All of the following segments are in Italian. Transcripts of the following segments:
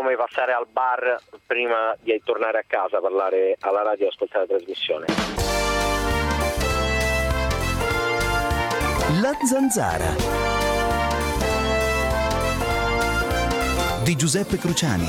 come passare al bar prima di tornare a casa, parlare alla radio e ascoltare la trasmissione. La Zanzara di Giuseppe Cruciani.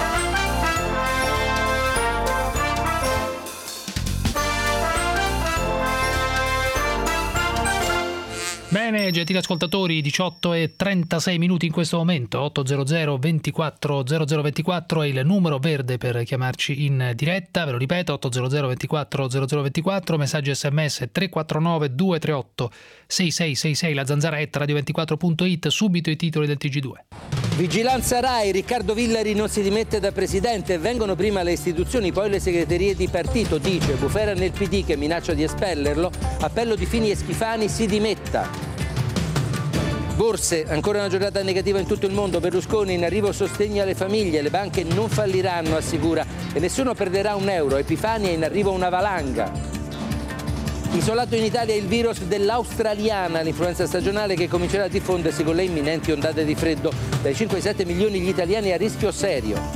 Bene, gentili ascoltatori, 18:36 in questo momento, 800 24 0024 è il numero verde per chiamarci in diretta, ve lo ripeto, 800 24 0024, messaggi sms 349 238 6666, la zanzaretta radio24.it, subito i titoli del TG2. Vigilanza Rai, Riccardo Villari non si dimette da presidente, vengono prima le istituzioni, poi le segreterie di partito, dice Bufera nel PD che minaccia di espellerlo, appello di Fini e Schifani, si dimetta. Borse, ancora una giornata negativa in tutto il mondo, Berlusconi in arrivo sostegno alle famiglie, le banche non falliranno, assicura, e nessuno perderà un euro, Epifani è in arrivo una valanga. Isolato in Italia il virus dell'australiana, l'influenza stagionale che comincerà a diffondersi con le imminenti ondate di freddo, dai 5 ai 7 milioni gli italiani a rischio serio.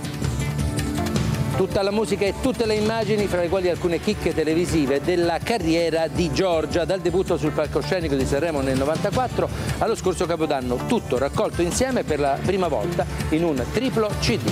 Tutta la musica e tutte le immagini, fra le quali alcune chicche televisive, della carriera di Giorgia, dal debutto sul palcoscenico di Sanremo nel 94 allo scorso Capodanno, tutto raccolto insieme per la prima volta in un triplo CD.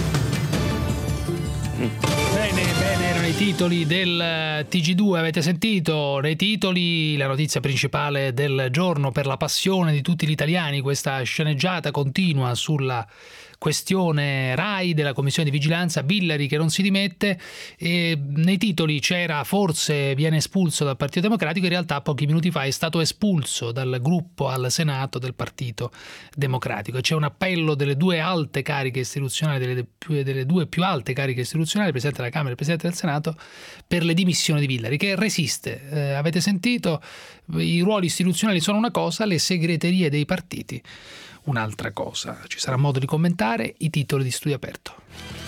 Bene, erano i titoli del TG2, avete sentito nei titoli la notizia principale del giorno per la passione di tutti gli italiani, questa sceneggiata continua sulla questione Rai, della commissione di vigilanza, Villari che non si dimette, e nei titoli c'era forse viene espulso dal Partito Democratico, in realtà pochi minuti fa è stato espulso dal gruppo al Senato del Partito Democratico, e c'è un appello delle due alte cariche istituzionali, delle due più alte cariche istituzionali, il Presidente della Camera e il Presidente del Senato, per le dimissioni di Villari, che resiste. Avete sentito, i ruoli istituzionali sono una cosa, le segreterie dei partiti un'altra cosa. Ci sarà modo di commentare i titoli di Studio Aperto.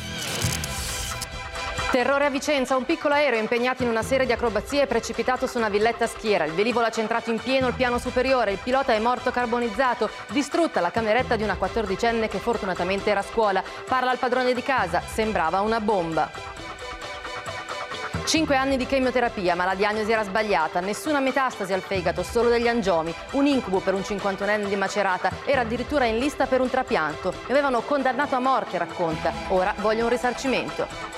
Terrore a Vicenza, un piccolo aereo impegnato in una serie di acrobazie è precipitato su una villetta schiera. Il velivolo ha centrato in pieno il piano superiore, il pilota è morto carbonizzato, distrutta la cameretta di una 14enne che fortunatamente era a scuola. Parla al padrone di casa, sembrava una bomba. 5 anni di chemioterapia, ma la diagnosi era sbagliata. Nessuna metastasi al fegato, solo degli angiomi. Un incubo per un 51enne di Macerata. Era addirittura in lista per un trapianto. Mi avevano condannato a morte, racconta. Ora voglio un risarcimento.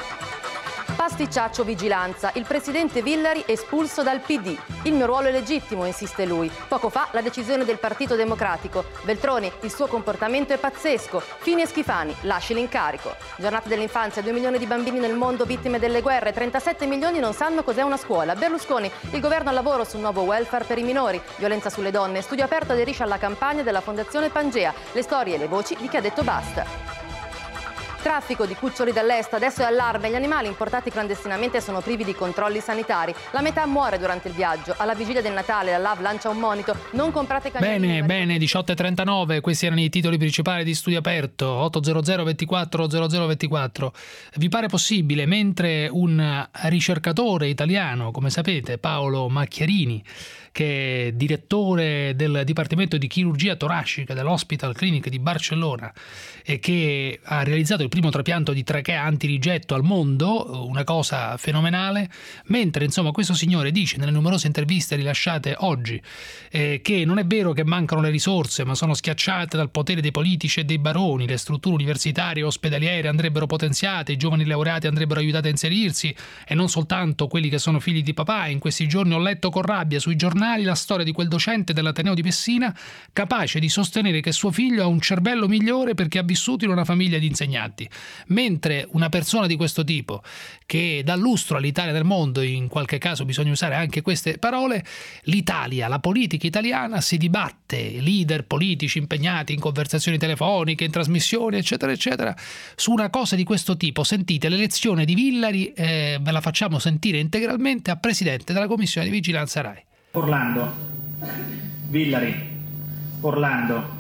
Pasticciaccio vigilanza. Il presidente Villari espulso dal PD. Il mio ruolo è legittimo, insiste lui. Poco fa la decisione del Partito Democratico. Veltroni, il suo comportamento è pazzesco. Fini e Schifani, lasci l'incarico. Giornata dell'infanzia, 2 milioni di bambini nel mondo vittime delle guerre, 37 milioni non sanno cos'è una scuola. Berlusconi, il governo al lavoro sul nuovo welfare per i minori. Violenza sulle donne. Studio Aperto aderisce alla campagna della Fondazione Pangea. Le storie e le voci di chi ha detto basta. Traffico di cuccioli dall'est, adesso è allarme, gli animali importati clandestinamente sono privi di controlli sanitari, la metà muore durante il viaggio, alla vigilia del Natale la LAV lancia un monito, non comprate cagnolini. Bene, 18:39, questi erano i titoli principali di Studio Aperto, 800 24 0024. Vi pare possibile, mentre un ricercatore italiano, come sapete, Paolo Macchiarini, che è direttore del Dipartimento di Chirurgia Toracica dell'Hospital Clinic di Barcellona e che ha realizzato il primo trapianto di trachea antirigetto al mondo, una cosa fenomenale, mentre insomma questo signore dice nelle numerose interviste rilasciate oggi che non è vero che mancano le risorse, ma sono schiacciate dal potere dei politici e dei baroni, le strutture universitarie e ospedaliere andrebbero potenziate, i giovani laureati andrebbero aiutati a inserirsi e non soltanto quelli che sono figli di papà. In questi giorni ho letto con rabbia sui giornali la storia di quel docente dell'Ateneo di Messina capace di sostenere che suo figlio ha un cervello migliore perché ha vissuto in una famiglia di insegnanti, mentre una persona di questo tipo che dà lustro all'Italia del mondo, in qualche caso bisogna usare anche queste parole, l'Italia, la politica italiana si dibatte, leader politici impegnati in conversazioni telefoniche, in trasmissioni eccetera eccetera, su una cosa di questo tipo. Sentite l'elezione di Villari, ve la facciamo sentire integralmente a presidente della commissione di vigilanza Rai. Orlando, Villari, Orlando,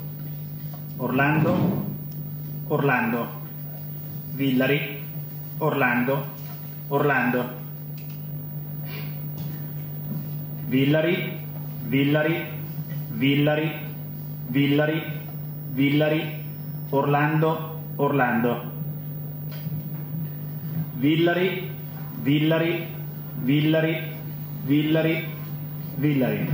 Villari, Orlando, Villari, Orlando, Orlando, Villari, Villari, Villari, Villari, Villari,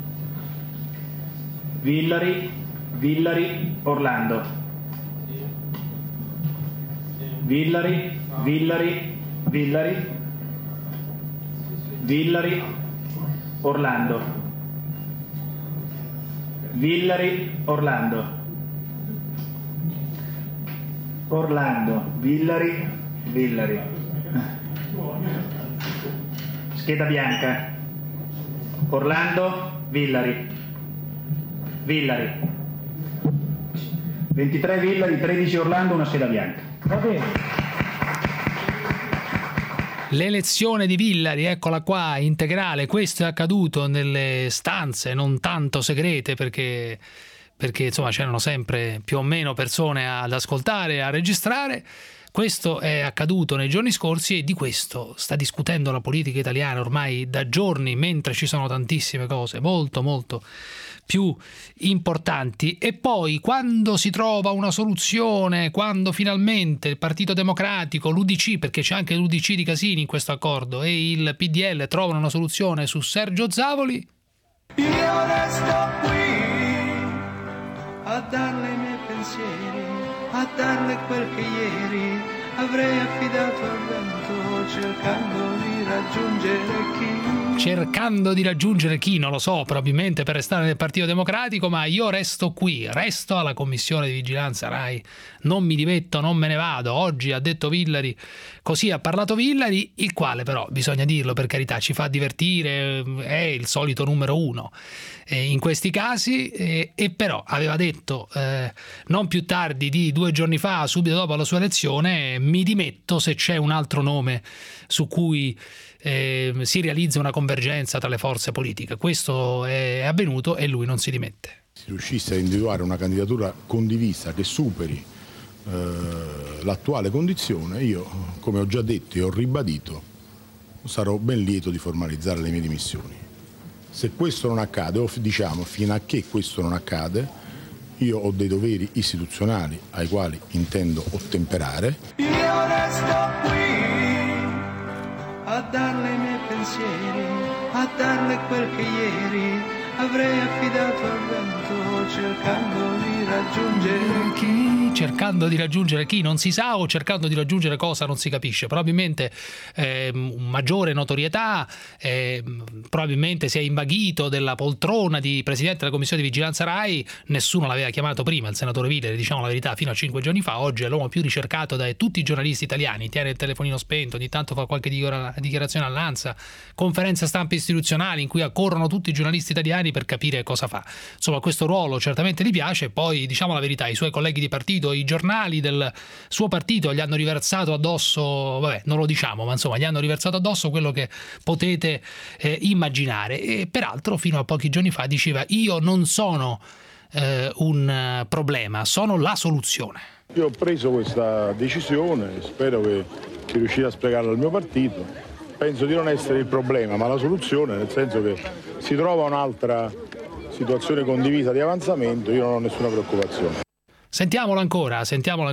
Villari, Villari, Orlando, Villari, Villari, Villari, Villari, Orlando, Villari, Orlando, Orlando, Villari, Villari, scheda bianca, Orlando, Villari, Villari, 23 Villari, 13 Orlando, una scheda bianca. Va bene. L'elezione di Villari, eccola qua, integrale. Questo è accaduto nelle stanze non tanto segrete perché insomma c'erano sempre più o meno persone ad ascoltare, a registrare. Questo è accaduto nei giorni scorsi e di questo sta discutendo la politica italiana ormai da giorni, mentre ci sono tantissime cose molto molto più importanti. E poi quando si trova una soluzione, quando finalmente il Partito Democratico, l'UDC, perché c'è anche l'UDC di Casini in questo accordo, e il PDL trovano una soluzione su Sergio Zavoli, io resto qui a darle i miei pensieri, a darle quel che ieri avrei affidato al vento, cercando di raggiungere chi, non lo so, probabilmente per restare nel Partito Democratico, ma io resto qui, resto alla Commissione di Vigilanza Rai, non mi dimetto, non me ne vado. Oggi ha detto Villari, così ha parlato Villari, il quale però, bisogna dirlo per carità, ci fa divertire, è il solito numero uno in questi casi, e però aveva detto non più tardi di 2 giorni fa, subito dopo la sua elezione, mi dimetto se c'è un altro nome su cui si realizza una convergenza tra le forze politiche. Questo è avvenuto e lui non si dimette. Si riuscisse a individuare una candidatura condivisa che superi l'attuale condizione, io, come ho già detto e ho ribadito, sarò ben lieto di formalizzare le mie dimissioni. Se questo non accade, o diciamo fino a che questo non accade, io ho dei doveri istituzionali ai quali intendo ottemperare. Io resto qui a darle i miei pensieri, a darle quel che ieri avrei affidato al vento, cercando di raggiungere chi? Cercando di raggiungere chi non si sa, o cercando di raggiungere cosa non si capisce. Probabilmente maggiore notorietà, probabilmente si è invaghito della poltrona di Presidente della Commissione di Vigilanza Rai. Nessuno l'aveva chiamato prima, il senatore Villari, diciamo la verità, fino a 5 giorni fa. Oggi è l'uomo più ricercato da tutti i giornalisti italiani, tiene il telefonino spento, ogni tanto fa qualche dichiarazione all'ANSA, conferenze stampa istituzionali in cui accorrono tutti i giornalisti italiani per capire cosa fa. Insomma, questo ruolo certamente gli piace. Poi, diciamo la verità, i suoi colleghi di partito, i giornali del suo partito gli hanno riversato addosso, vabbè, non lo diciamo, ma insomma gli hanno riversato addosso quello che potete immaginare. E peraltro fino a pochi giorni fa diceva: io non sono un problema, sono la soluzione. Io ho preso questa decisione, spero che riuscirò a spiegarla al mio partito. Penso di non essere il problema, ma la soluzione, nel senso che si trova un'altra situazione condivisa di avanzamento, io non ho nessuna preoccupazione. Sentiamolo ancora, sempre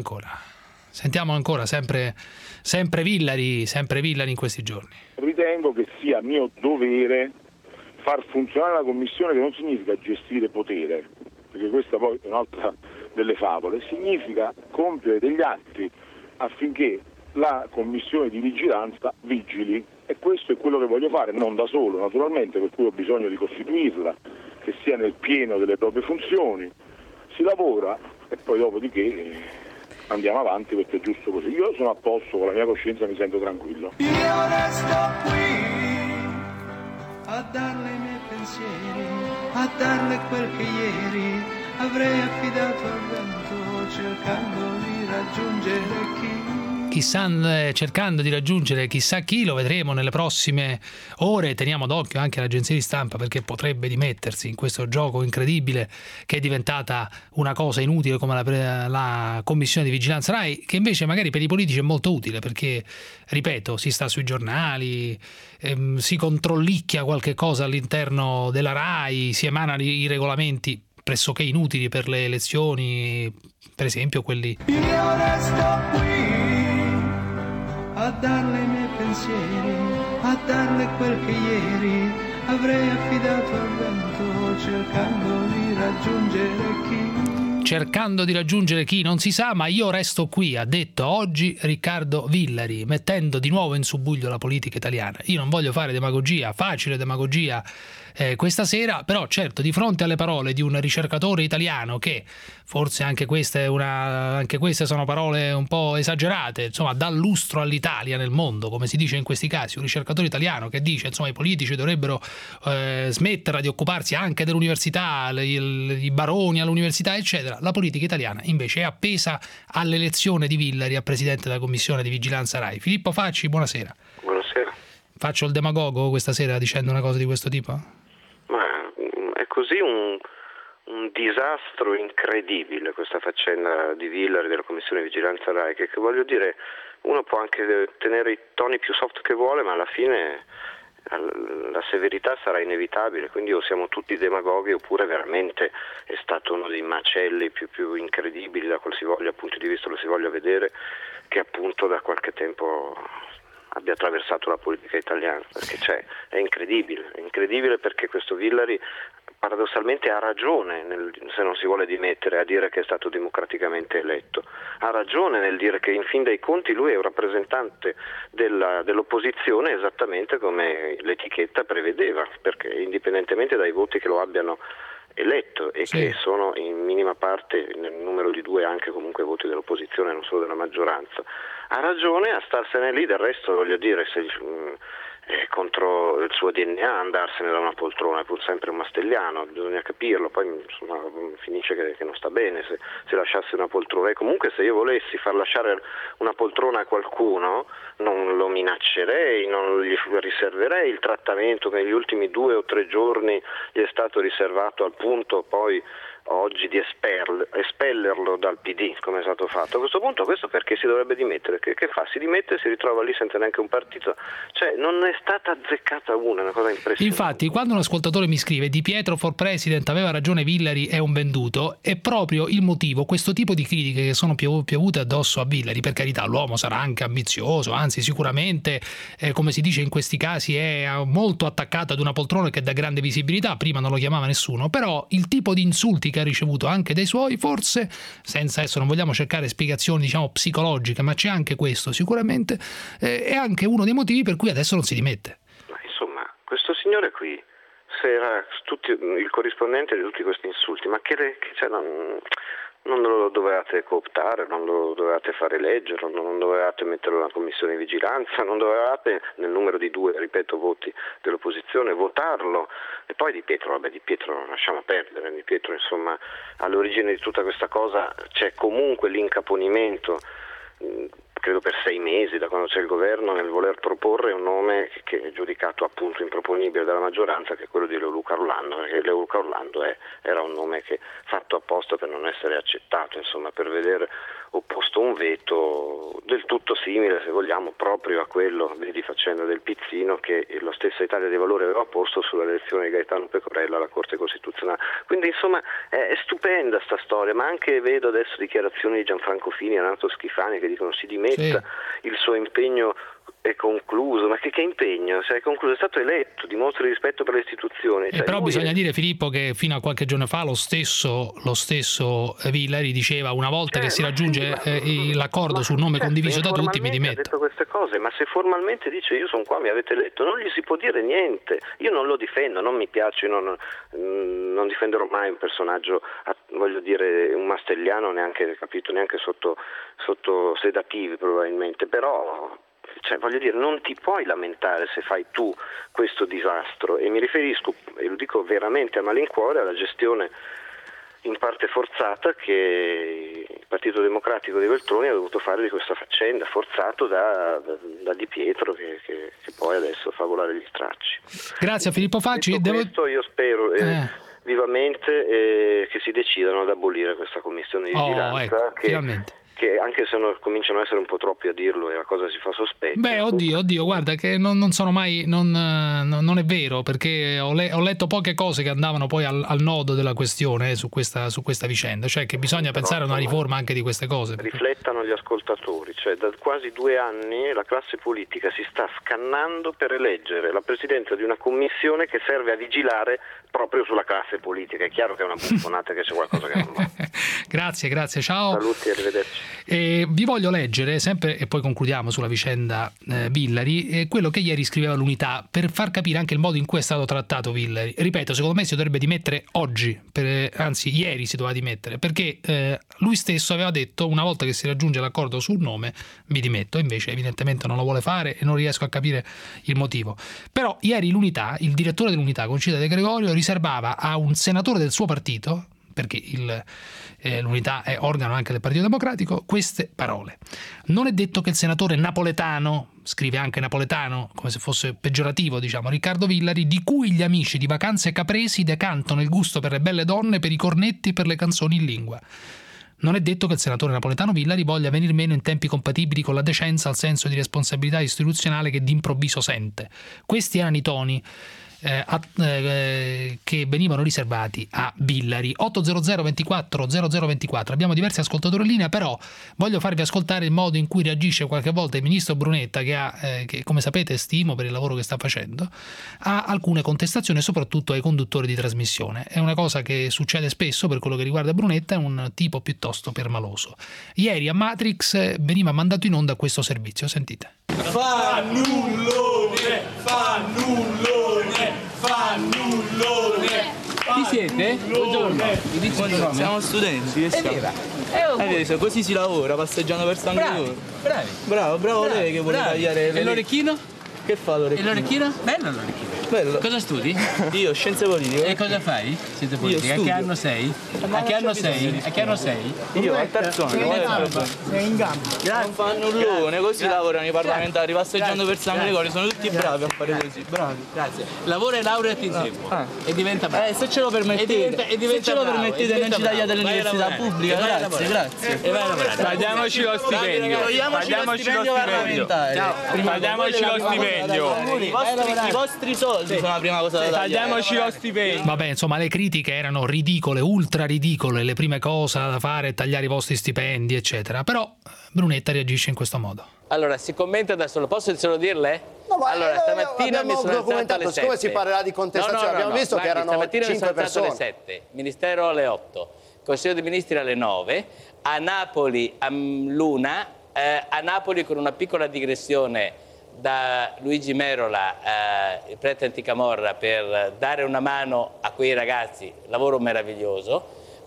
Villari in questi giorni. Ritengo che sia mio dovere far funzionare la Commissione, che non significa gestire potere, perché questa poi è un'altra delle favole, significa compiere degli atti affinché la Commissione di vigilanza vigili, e questo è quello che voglio fare, non da solo naturalmente, per cui ho bisogno di costituirla, che sia nel pieno delle proprie funzioni, si lavora e poi dopodiché andiamo avanti, perché è giusto così. Io sono a posto con la mia coscienza, mi sento tranquillo. Io resto qui a darle i miei pensieri, a darle quel che ieri avrei affidato al vento, cercando di raggiungere chi? Cercando di raggiungere chissà chi, lo vedremo nelle prossime ore. Teniamo d'occhio anche l'agenzia di stampa, perché potrebbe dimettersi in questo gioco incredibile che è diventata una cosa inutile come la Commissione di Vigilanza Rai, che invece magari per i politici è molto utile, perché, ripeto, si sta sui giornali, si controllicchia qualche cosa all'interno della Rai, si emanano i regolamenti. pressoché inutili per le elezioni, per esempio quelli... Io resto qui a darle i miei pensieri, a darle quel che ieri avrei affidato al vento, cercando di raggiungere chi non si sa, ma io resto qui, ha detto oggi Riccardo Villari, mettendo di nuovo in subbuglio la politica italiana. Io non voglio fare demagogia, facile demagogia questa sera, però certo, di fronte alle parole di un ricercatore italiano, che forse anche queste sono parole un po' esagerate, insomma, dà lustro all'Italia nel mondo, come si dice in questi casi, un ricercatore italiano che dice, insomma, i politici dovrebbero smetterla di occuparsi anche dell'università, i baroni all'università, eccetera. La politica italiana invece è appesa all'elezione di Villari a presidente della commissione di vigilanza Rai. Filippo Facci, buonasera. Buonasera. Faccio il demagogo questa sera dicendo una cosa di questo tipo? Ma è così un disastro incredibile questa faccenda di Villari della commissione di vigilanza Rai, che voglio dire, uno può anche tenere i toni più soft che vuole, ma alla fine la severità sarà inevitabile, quindi o siamo tutti demagoghi oppure veramente è stato uno dei macelli più incredibili da qualsivoglia punto di vista lo si voglia vedere, che appunto da qualche tempo abbia attraversato la politica italiana, perché è incredibile perché questo Villari paradossalmente ha ragione se non si vuole dimettere a dire che è stato democraticamente eletto, ha ragione nel dire che in fin dei conti lui è un rappresentante dell'opposizione esattamente come l'etichetta prevedeva, perché indipendentemente dai voti che lo abbiano eletto e che sono in minima parte nel numero di 2 anche comunque voti dell'opposizione, non solo della maggioranza, ha ragione a starsene lì. Del resto, voglio dire, se è contro il suo DNA andarsene da una poltrona, è pur sempre un mastelliano, bisogna capirlo, poi insomma, finisce che non sta bene se lasciasse una poltrona, e comunque se io volessi far lasciare una poltrona a qualcuno non lo minaccerei, non gli riserverei il trattamento che negli ultimi 2 o 3 giorni gli è stato riservato, al punto poi oggi di espellerlo dal PD come è stato fatto. A questo punto questo perché si dovrebbe dimettere? Che fa? Si dimette e si ritrova lì senza neanche un partito, cioè non è stata azzeccata una cosa impressionante. Infatti quando un ascoltatore mi scrive Di Pietro for President, aveva ragione Villari, è un venduto, è proprio il motivo, questo tipo di critiche che sono piovute addosso a Villari. Per carità, l'uomo sarà anche ambizioso, anzi sicuramente come si dice in questi casi è molto attaccato ad una poltrona che dà grande visibilità, prima non lo chiamava nessuno, però il tipo di insulti che ha ricevuto anche dai suoi, forse, senza adesso non vogliamo cercare spiegazioni diciamo psicologiche, ma c'è anche questo sicuramente, è anche uno dei motivi per cui adesso non si dimette. Ma insomma, questo signore qui, se era il corrispondente di tutti questi insulti, ma non lo dovevate cooptare, non lo dovevate fare eleggere, non dovevate metterlo in una commissione di vigilanza, non dovevate nel numero di 2, ripeto, voti dell'opposizione votarlo. E poi Di Pietro lasciamo perdere, Di Pietro insomma all'origine di tutta questa cosa c'è comunque l'incaponimento, credo per 6 mesi da quando c'è il governo, nel voler proporre un nome che è giudicato appunto improponibile dalla maggioranza, che è quello di Leoluca Orlando, perché Leoluca Orlando era un nome che fatto apposta per non essere accettato, insomma, per vedere opposto un veto del tutto simile, se vogliamo, proprio a quello, vedi faccenda del Pizzino, che la stessa Italia dei Valori aveva posto sull'elezione di Gaetano Pecorella alla Corte Costituzionale. Quindi insomma è stupenda sta storia, ma anche vedo adesso dichiarazioni di Gianfranco Fini e Renato Schifani che dicono si dimetta, il suo impegno è concluso. Ma che impegno? Se è concluso, è stato eletto, dimostri rispetto per le istituzioni. Però bisogna dire, Filippo, che fino a qualche giorno fa lo stesso Villari diceva una volta che si raggiunge l'accordo sul nome condiviso da tutti mi dimetto. Ha detto queste cose, ma se formalmente dice io sono qua, mi avete eletto, non gli si può dire niente. Io non lo difendo, non mi piace, non difenderò mai un personaggio, voglio dire, un mastelliano, neanche sotto sedativi probabilmente, però voglio dire, non ti puoi lamentare se fai tu questo disastro, e mi riferisco, e lo dico veramente a malincuore, alla gestione in parte forzata che il Partito Democratico di Veltroni ha dovuto fare di questa faccenda, forzato da Di Pietro che poi adesso fa volare gli stracci. Grazie a Filippo Facci. Questo io spero vivamente che si decidano ad abolire questa commissione di vigilanza, finalmente. che anche se cominciano a essere un po' troppi a dirlo e la cosa si fa sospetta. Beh, oddio, guarda che non sono mai, non è vero, perché ho letto poche cose che andavano poi al nodo della questione su questa vicenda, cioè che bisogna pensare a una riforma anche di queste cose. Riflettano gli ascoltatori, cioè da quasi 2 anni la classe politica si sta scannando per eleggere la presidenza di una commissione che serve a vigilare proprio sulla classe politica. È chiaro che è una buffonata, che c'è qualcosa che non va. Grazie, ciao. Saluti, arrivederci. Vi voglio leggere sempre, e poi concludiamo sulla vicenda Villari, quello che ieri scriveva l'Unità, per far capire anche il modo in cui è stato trattato Villari. Ripeto, secondo me si dovrebbe dimettere oggi, anzi ieri si doveva dimettere, perché lui stesso aveva detto: una volta che si raggiunge l'accordo sul nome mi dimetto. Invece evidentemente non lo vuole fare e non riesco a capire il motivo. Però ieri l'Unità, il direttore dell'Unità, Concita De Gregorio, riservava a un senatore del suo partito, perché l'Unità è organo anche del Partito Democratico, queste parole: non è detto che il senatore napoletano, scrive anche napoletano come se fosse peggiorativo, diciamo, Riccardo Villari, di cui gli amici di Vacanze Capresi decantano il gusto per le belle donne, per i cornetti, per le canzoni in lingua. Non è detto che il senatore napoletano Villari voglia venir meno in tempi compatibili con la decenza al senso di responsabilità istituzionale che d'improvviso sente. Questi erano i toni che venivano riservati a Villari. 800 24 0024. Abbiamo diversi ascoltatori in linea, però voglio farvi ascoltare il modo in cui reagisce qualche volta il ministro Brunetta, che come sapete stimo per il lavoro che sta facendo, a alcune contestazioni e soprattutto ai conduttori di trasmissione. È una cosa che succede spesso per quello che riguarda Brunetta, è un tipo piuttosto permaloso. Ieri a Matrix veniva mandato in onda questo servizio, sentite. Fannullone. Chi siete? Buongiorno. Siamo studenti. Così si lavora, passeggiando per San Gregorio. Bravo lei che vuole tagliare. E l'orecchino? Che fa l'orecchino? E l'orecchino? Bello l'orecchino. Bello. Cosa studi? Io, scienze politiche. E cosa fai? Scienze politiche. A che anno sei? A che anno sei? Io al terzo anno. Sei in gamba. Non fannullone, così lavorano i parlamentari, passeggiando per San Gregorio, sono tutti bravi a fare così. Bravi. Grazie. Lavora e laureati in tempo. E diventa bravo. Se ce lo permettete. Se ce lo permettete non ci tagliate l'università pubblica. Grazie. E vai a lavorare. Tagliamoci lo stipendio. Tagliamoci lo stipendio. I vostri soldi sono la prima cosa da tagliare. Tagliamoci lo stipendio. Vabbè, insomma, le critiche erano ridicole, ultra ridicole, le prime cose da fare è tagliare i vostri stipendi, eccetera. Però Brunetta reagisce in questo modo. Allora, si commenta da solo. Posso solo dirle? No, ma allora, stamattina mi sono alzato alle 7. Siccome si parlerà di contestazione, abbiamo visto che erano 5 persone. Stamattina mi sono alzato alle 7, Ministero alle 8, Consiglio dei Ministri alle 9, a Napoli all'una, a Napoli con una piccola digressione da Luigi Merola, il prete anticamorra, per dare una mano a quei ragazzi, lavoro meraviglioso,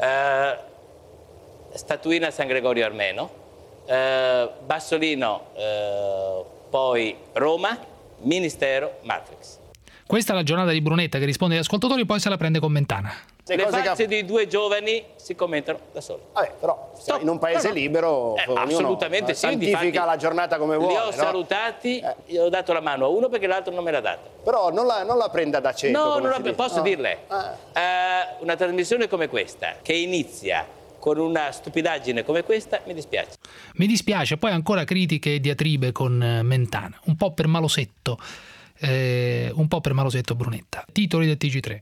statuina San Gregorio Armeno, Bassolino, poi Roma, Ministero, Matrix. Questa è la giornata di Brunetta che risponde agli ascoltatori, poi se la prende con Mentana. Le facce dei due giovani si commentano da soli. Vabbè, però in un paese libero assolutamente sì, santifica la giornata come vuole. Li ho salutati, gli ho dato la mano a uno perché l'altro non me l'ha data. Però non la prenda da cieco. No, non posso dirle. Una trasmissione come questa, che inizia con una stupidaggine come questa, mi dispiace. Mi dispiace, poi ancora critiche e diatribe con Mentana, un po' per malosetto Brunetta. Titoli del TG3.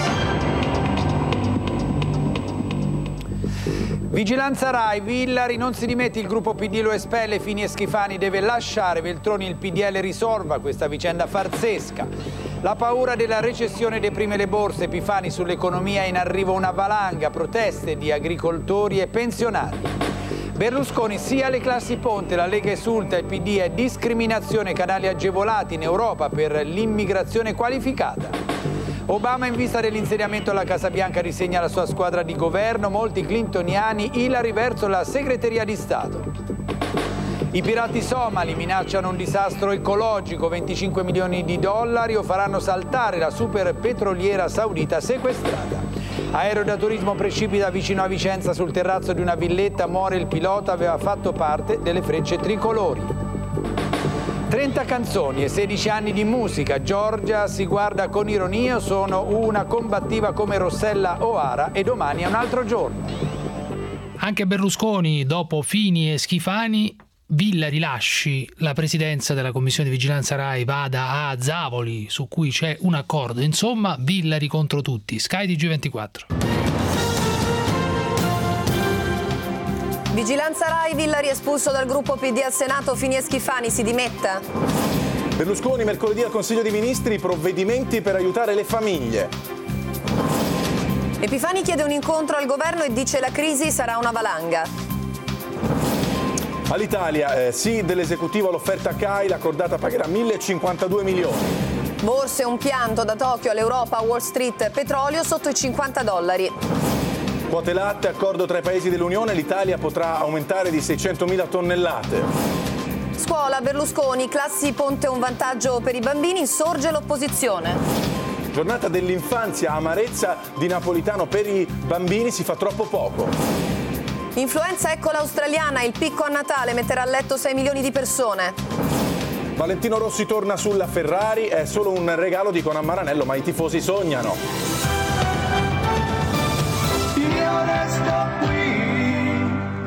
Vigilanza Rai, Villari non si dimette, il gruppo PD lo espelle, Fini e Schifani deve lasciare, Veltroni il PDL risolva questa vicenda farsesca. La paura della recessione deprime le borse, Epifani sull'economia, in arrivo una valanga, proteste di agricoltori e pensionati. Berlusconi sia alle classi ponte, la Lega esulta, il PD è discriminazione, canali agevolati in Europa per l'immigrazione qualificata. Obama in vista dell'insediamento alla Casa Bianca risegna la sua squadra di governo, molti clintoniani, Hillary verso la segreteria di Stato. I pirati somali minacciano un disastro ecologico, 25 milioni di dollari o faranno saltare la super petroliera saudita sequestrata. Aereo da turismo precipita vicino a Vicenza sul terrazzo di una villetta, muore il pilota, aveva fatto parte delle frecce tricolori. 30 canzoni e 16 anni di musica, Giorgia si guarda con ironia, sono una combattiva come Rossella O'Hara e domani è un altro giorno. Anche Berlusconi, dopo Fini e Schifani, Villari lasci la presidenza della Commissione di Vigilanza Rai, vada a Zavoli, su cui c'è un accordo. Insomma, Villari contro tutti. Sky TG24. Vigilanza Rai, Villari espulso dal gruppo PD al Senato, Fini e Schifani si dimetta. Berlusconi mercoledì al Consiglio dei Ministri, provvedimenti per aiutare le famiglie. Epifani chiede un incontro al governo e dice la crisi sarà una valanga. All'Italia, sì dell'esecutivo all'offerta CAI, la cordata pagherà 1.052 milioni. Borse, un pianto da Tokyo all'Europa, Wall Street, petrolio sotto i $50. Quote latte, accordo tra i paesi dell'Unione, l'Italia potrà aumentare di 600.000 tonnellate. Scuola, Berlusconi, classi ponte un vantaggio per i bambini, sorge l'opposizione. Giornata dell'infanzia, amarezza di Napolitano, per i bambini si fa troppo poco. Influenza, ecco l'australiana, il picco a Natale metterà a letto 6 milioni di persone. Valentino Rossi torna sulla Ferrari, è solo un regalo, dicono a Maranello, ma i tifosi sognano. Io resto qui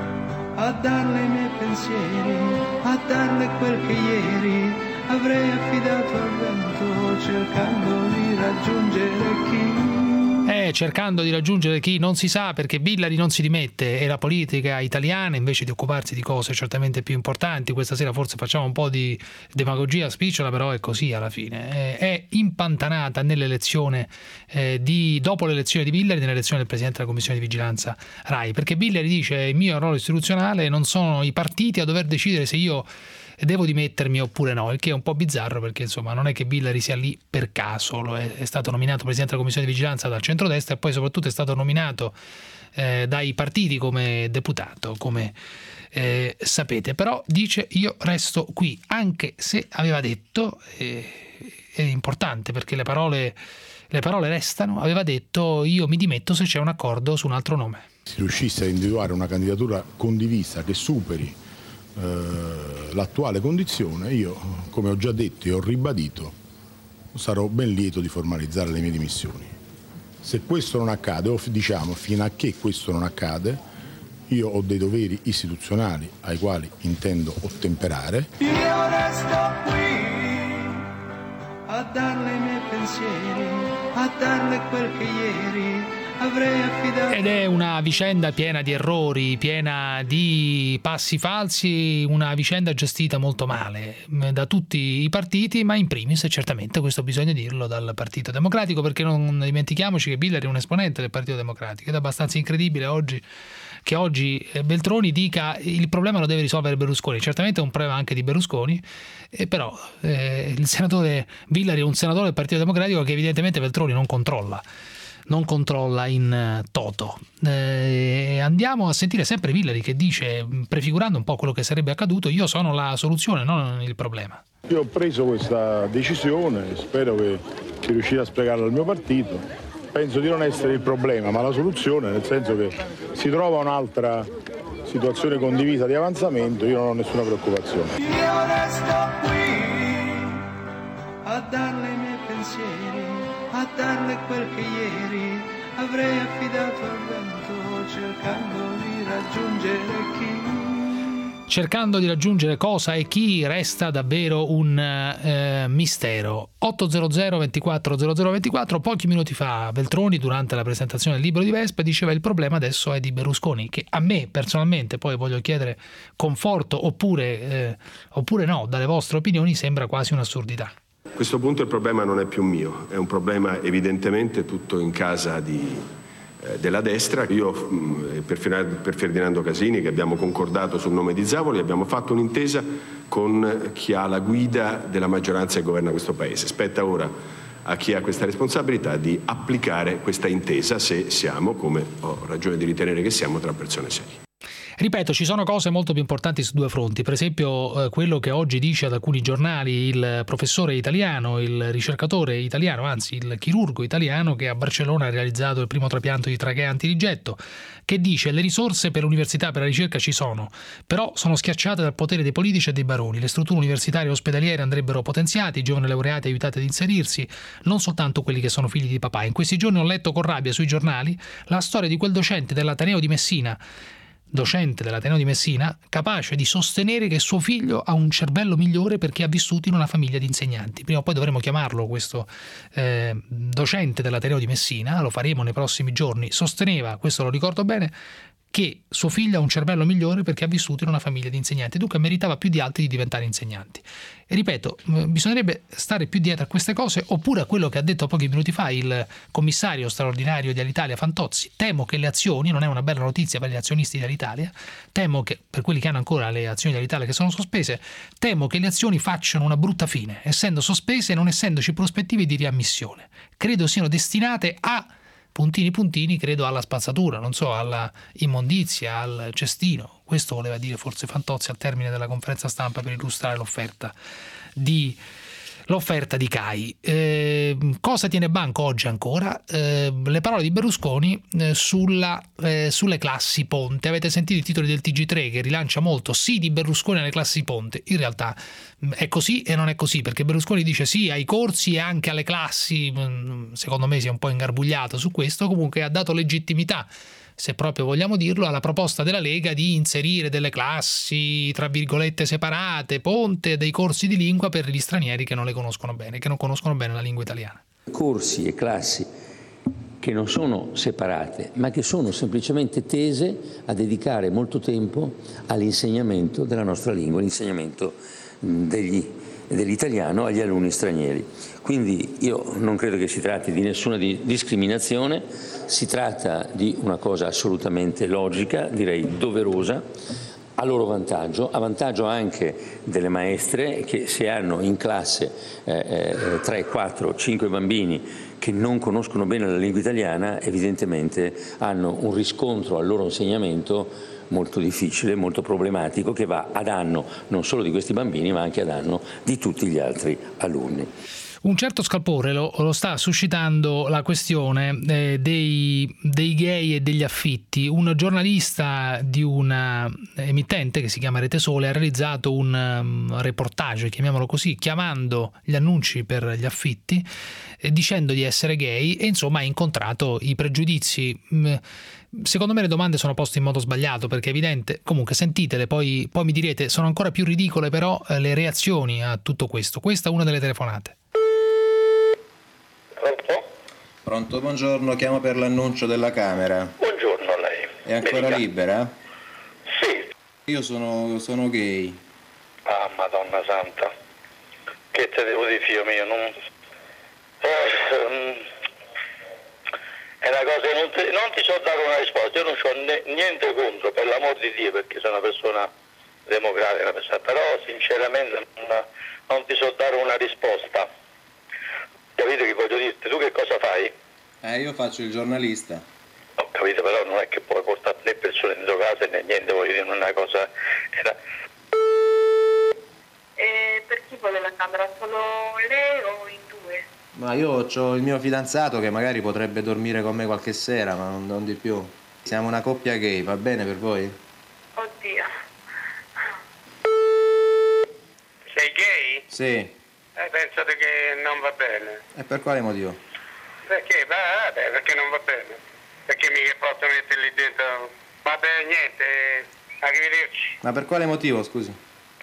a darle i miei pensieri, a darle quel che ieri avrei affidato al vento, cercando di raggiungere chi... cercando di raggiungere chi non si sa, perché Villari non si dimette e la politica italiana, invece di occuparsi di cose certamente più importanti, questa sera forse facciamo un po' di demagogia spicciola, però è così alla fine, è impantanata nell'elezione dopo l'elezione di Villari, nell'elezione del Presidente della Commissione di Vigilanza Rai, perché Villari dice: il mio ruolo istituzionale, non sono i partiti a dover decidere se io devo dimettermi oppure no, il che è un po' bizzarro, perché insomma non è che Villari sia lì per caso, è stato nominato Presidente della Commissione di Vigilanza dal centrodestra e poi soprattutto è stato nominato dai partiti come deputato, come sapete. Però dice: io resto qui, anche se aveva detto, è importante perché le parole restano, aveva detto: io mi dimetto se c'è un accordo su un altro nome. Se riuscisse a individuare una candidatura condivisa che superi l'attuale condizione, io, come ho già detto e ho ribadito, sarò ben lieto di formalizzare le mie dimissioni. Se questo non accade, o diciamo fino a che questo non accade, io ho dei doveri istituzionali ai quali intendo ottemperare. Io resto qui a darle i miei pensieri, a darle quel che ieri avrei affidato. Ed è una vicenda piena di errori, piena di passi falsi, una vicenda gestita molto male da tutti i partiti, ma in primis, certamente questo bisogna dirlo, dal Partito Democratico, perché non dimentichiamoci che Villari è un esponente del Partito Democratico ed è abbastanza incredibile che oggi Veltroni dica il problema lo deve risolvere Berlusconi. Certamente è un problema anche di Berlusconi, però il senatore Villari è un senatore del Partito Democratico che evidentemente Veltroni non controlla in toto. Andiamo a sentire sempre Villari che dice, prefigurando un po' quello che sarebbe accaduto: io sono la soluzione, non il problema. Io ho preso questa decisione, spero che riuscirò a spiegarla al mio partito. Penso di non essere il problema, ma la soluzione, nel senso che si trova un'altra situazione condivisa di avanzamento, io non ho nessuna preoccupazione. Io resto qui a darle i miei pensieri, a darle quel che ieri avrei affidato al vento, cercando di raggiungere chi. Cercando di raggiungere cosa e chi resta davvero un mistero. 800 24 0024. Pochi minuti fa Veltroni, durante la presentazione del libro di Vespa, diceva: il problema adesso è di Berlusconi, che a me personalmente, poi voglio chiedere conforto oppure no, dalle vostre opinioni, sembra quasi un'assurdità. A questo punto il problema non è più mio, è un problema evidentemente tutto in casa della destra. Io per Ferdinando Casini, che abbiamo concordato sul nome di Zavoli, abbiamo fatto un'intesa con chi ha la guida della maggioranza che governa questo Paese. Spetta ora a chi ha questa responsabilità di applicare questa intesa, se siamo, come ho ragione di ritenere che siamo, tra persone serie. Ripeto, ci sono cose molto più importanti su due fronti. Per esempio quello che oggi dice ad alcuni giornali il professore italiano, il ricercatore italiano, anzi il chirurgo italiano che a Barcellona ha realizzato il primo trapianto di trachea antirigetto, che dice: le risorse per l'università, per la ricerca ci sono, però sono schiacciate dal potere dei politici e dei baroni. Le strutture universitarie e ospedaliere andrebbero potenziate, i giovani laureati aiutati ad inserirsi, non soltanto quelli che sono figli di papà. In questi giorni ho letto con rabbia sui giornali la storia di quel docente dell'Ateneo di Messina, docente dell'Ateneo di Messina, capace di sostenere che suo figlio ha un cervello migliore perché ha vissuto in una famiglia di insegnanti. Prima o poi dovremo chiamarlo questo docente dell'Ateneo di Messina, lo faremo nei prossimi giorni. Sosteneva, questo lo ricordo bene, che suo figlio ha un cervello migliore perché ha vissuto in una famiglia di insegnanti, dunque meritava più di altri di diventare insegnanti. E ripeto, bisognerebbe stare più dietro a queste cose, oppure a quello che ha detto pochi minuti fa il commissario straordinario di Alitalia Fantozzi. Temo che le azioni, non è una bella notizia per gli azionisti di Alitalia, temo che, per quelli che hanno ancora le azioni di Alitalia che sono sospese, temo che le azioni facciano una brutta fine, essendo sospese e non essendoci prospettive di riammissione. Credo siano destinate a puntini, credo alla spazzatura, non so, alla immondizia, al cestino. Questo voleva dire forse Fantozzi al termine della conferenza stampa per illustrare l'offerta di CAI. Cosa tiene banco oggi ancora? Le parole di Berlusconi sulle classi ponte. Avete sentito i titoli del TG3 che rilancia molto sì di Berlusconi alle classi ponte. In realtà è così e non è così, perché Berlusconi dice sì ai corsi e anche alle classi. Secondo me si è un po' ingarbugliato su questo. Comunque ha dato legittimità, se proprio vogliamo dirlo, alla proposta della Lega di inserire delle classi tra virgolette separate, ponte, dei corsi di lingua per gli stranieri che non le conoscono bene, che non conoscono bene la lingua italiana. Corsi e classi che non sono separate, ma che sono semplicemente tese a dedicare molto tempo all'insegnamento della nostra lingua, all'insegnamento dell'italiano agli alunni stranieri. Quindi io non credo che si tratti di nessuna discriminazione, si tratta di una cosa assolutamente logica, direi doverosa, a loro vantaggio, a vantaggio anche delle maestre che se hanno in classe 3, 4, 5 bambini che non conoscono bene la lingua italiana, evidentemente hanno un riscontro al loro insegnamento molto difficile, molto problematico, che va a danno non solo di questi bambini ma anche a danno di tutti gli altri alunni. Un certo scalpore lo sta suscitando la questione dei gay e degli affitti. Un giornalista di una emittente che si chiama Rete Sole ha realizzato un reportage, chiamiamolo così, chiamando gli annunci per gli affitti, dicendo di essere gay e insomma ha incontrato i pregiudizi. Secondo me le domande sono poste in modo sbagliato, perché è evidente, comunque sentitele, poi mi direte, sono ancora più ridicole però le reazioni a tutto questo. Questa è una delle telefonate. Pronto, buongiorno, chiamo per l'annuncio della Camera. Buongiorno a lei. È ancora libera? Sì. Io sono gay. Ah, Madonna Santa. Che te devo dire, figlio mio, non... è una cosa che non ti so dare una risposta, io non ho niente contro, per l'amor di Dio, perché sono una persona democratica, però sinceramente non ti so dare una risposta. Capito che voglio dirti? Tu che cosa fai? Io faccio il giornalista. Ho capito, però non è che puoi portare né persone dentro casa né niente, voglio dire, non è una cosa... E per chi vuole la camera? Solo lei o in due? Ma io ho il mio fidanzato che magari potrebbe dormire con me qualche sera, ma non di più. Siamo una coppia gay, va bene per voi? Oddio. Sei gay? Sì. Pensate che non va bene. E per quale motivo? Perché? Perché non va bene. Perché mica posso metterli dentro. Vabbè, niente, arrivederci. Ma per quale motivo, scusi?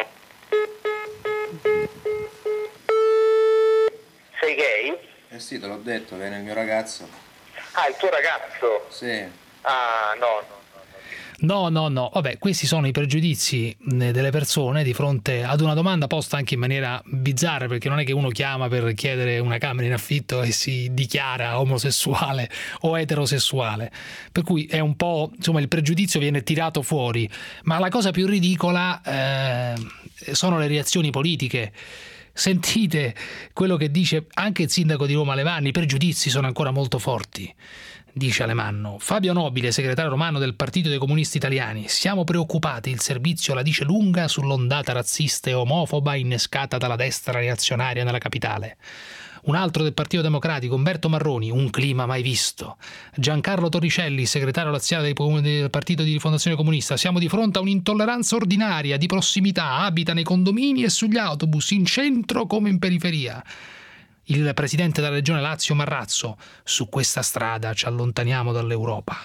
Sei gay? Eh sì, te l'ho detto, viene il mio ragazzo. Ah, il tuo ragazzo? Sì. Ah, no. No. Vabbè, questi sono i pregiudizi delle persone di fronte ad una domanda posta anche in maniera bizzarra, perché non è che uno chiama per chiedere una camera in affitto e si dichiara omosessuale o eterosessuale. Per cui è un po', insomma, il pregiudizio viene tirato fuori. Ma la cosa più ridicola sono le reazioni politiche. Sentite quello che dice anche il sindaco di Roma Alemanno: i pregiudizi sono ancora molto forti. Dice Alemanno. Fabio Nobile, segretario romano del Partito dei Comunisti Italiani: siamo preoccupati, il servizio la dice lunga sull'ondata razzista e omofoba innescata dalla destra reazionaria nella capitale. Un altro del Partito Democratico, Umberto Marroni: un clima mai visto. Giancarlo Torricelli, segretario laziale del Partito di Rifondazione Comunista: siamo di fronte a un'intolleranza ordinaria, di prossimità, abita nei condomini e sugli autobus, in centro come in periferia. Il presidente della regione Lazio Marrazzo: su questa strada ci allontaniamo dall'Europa.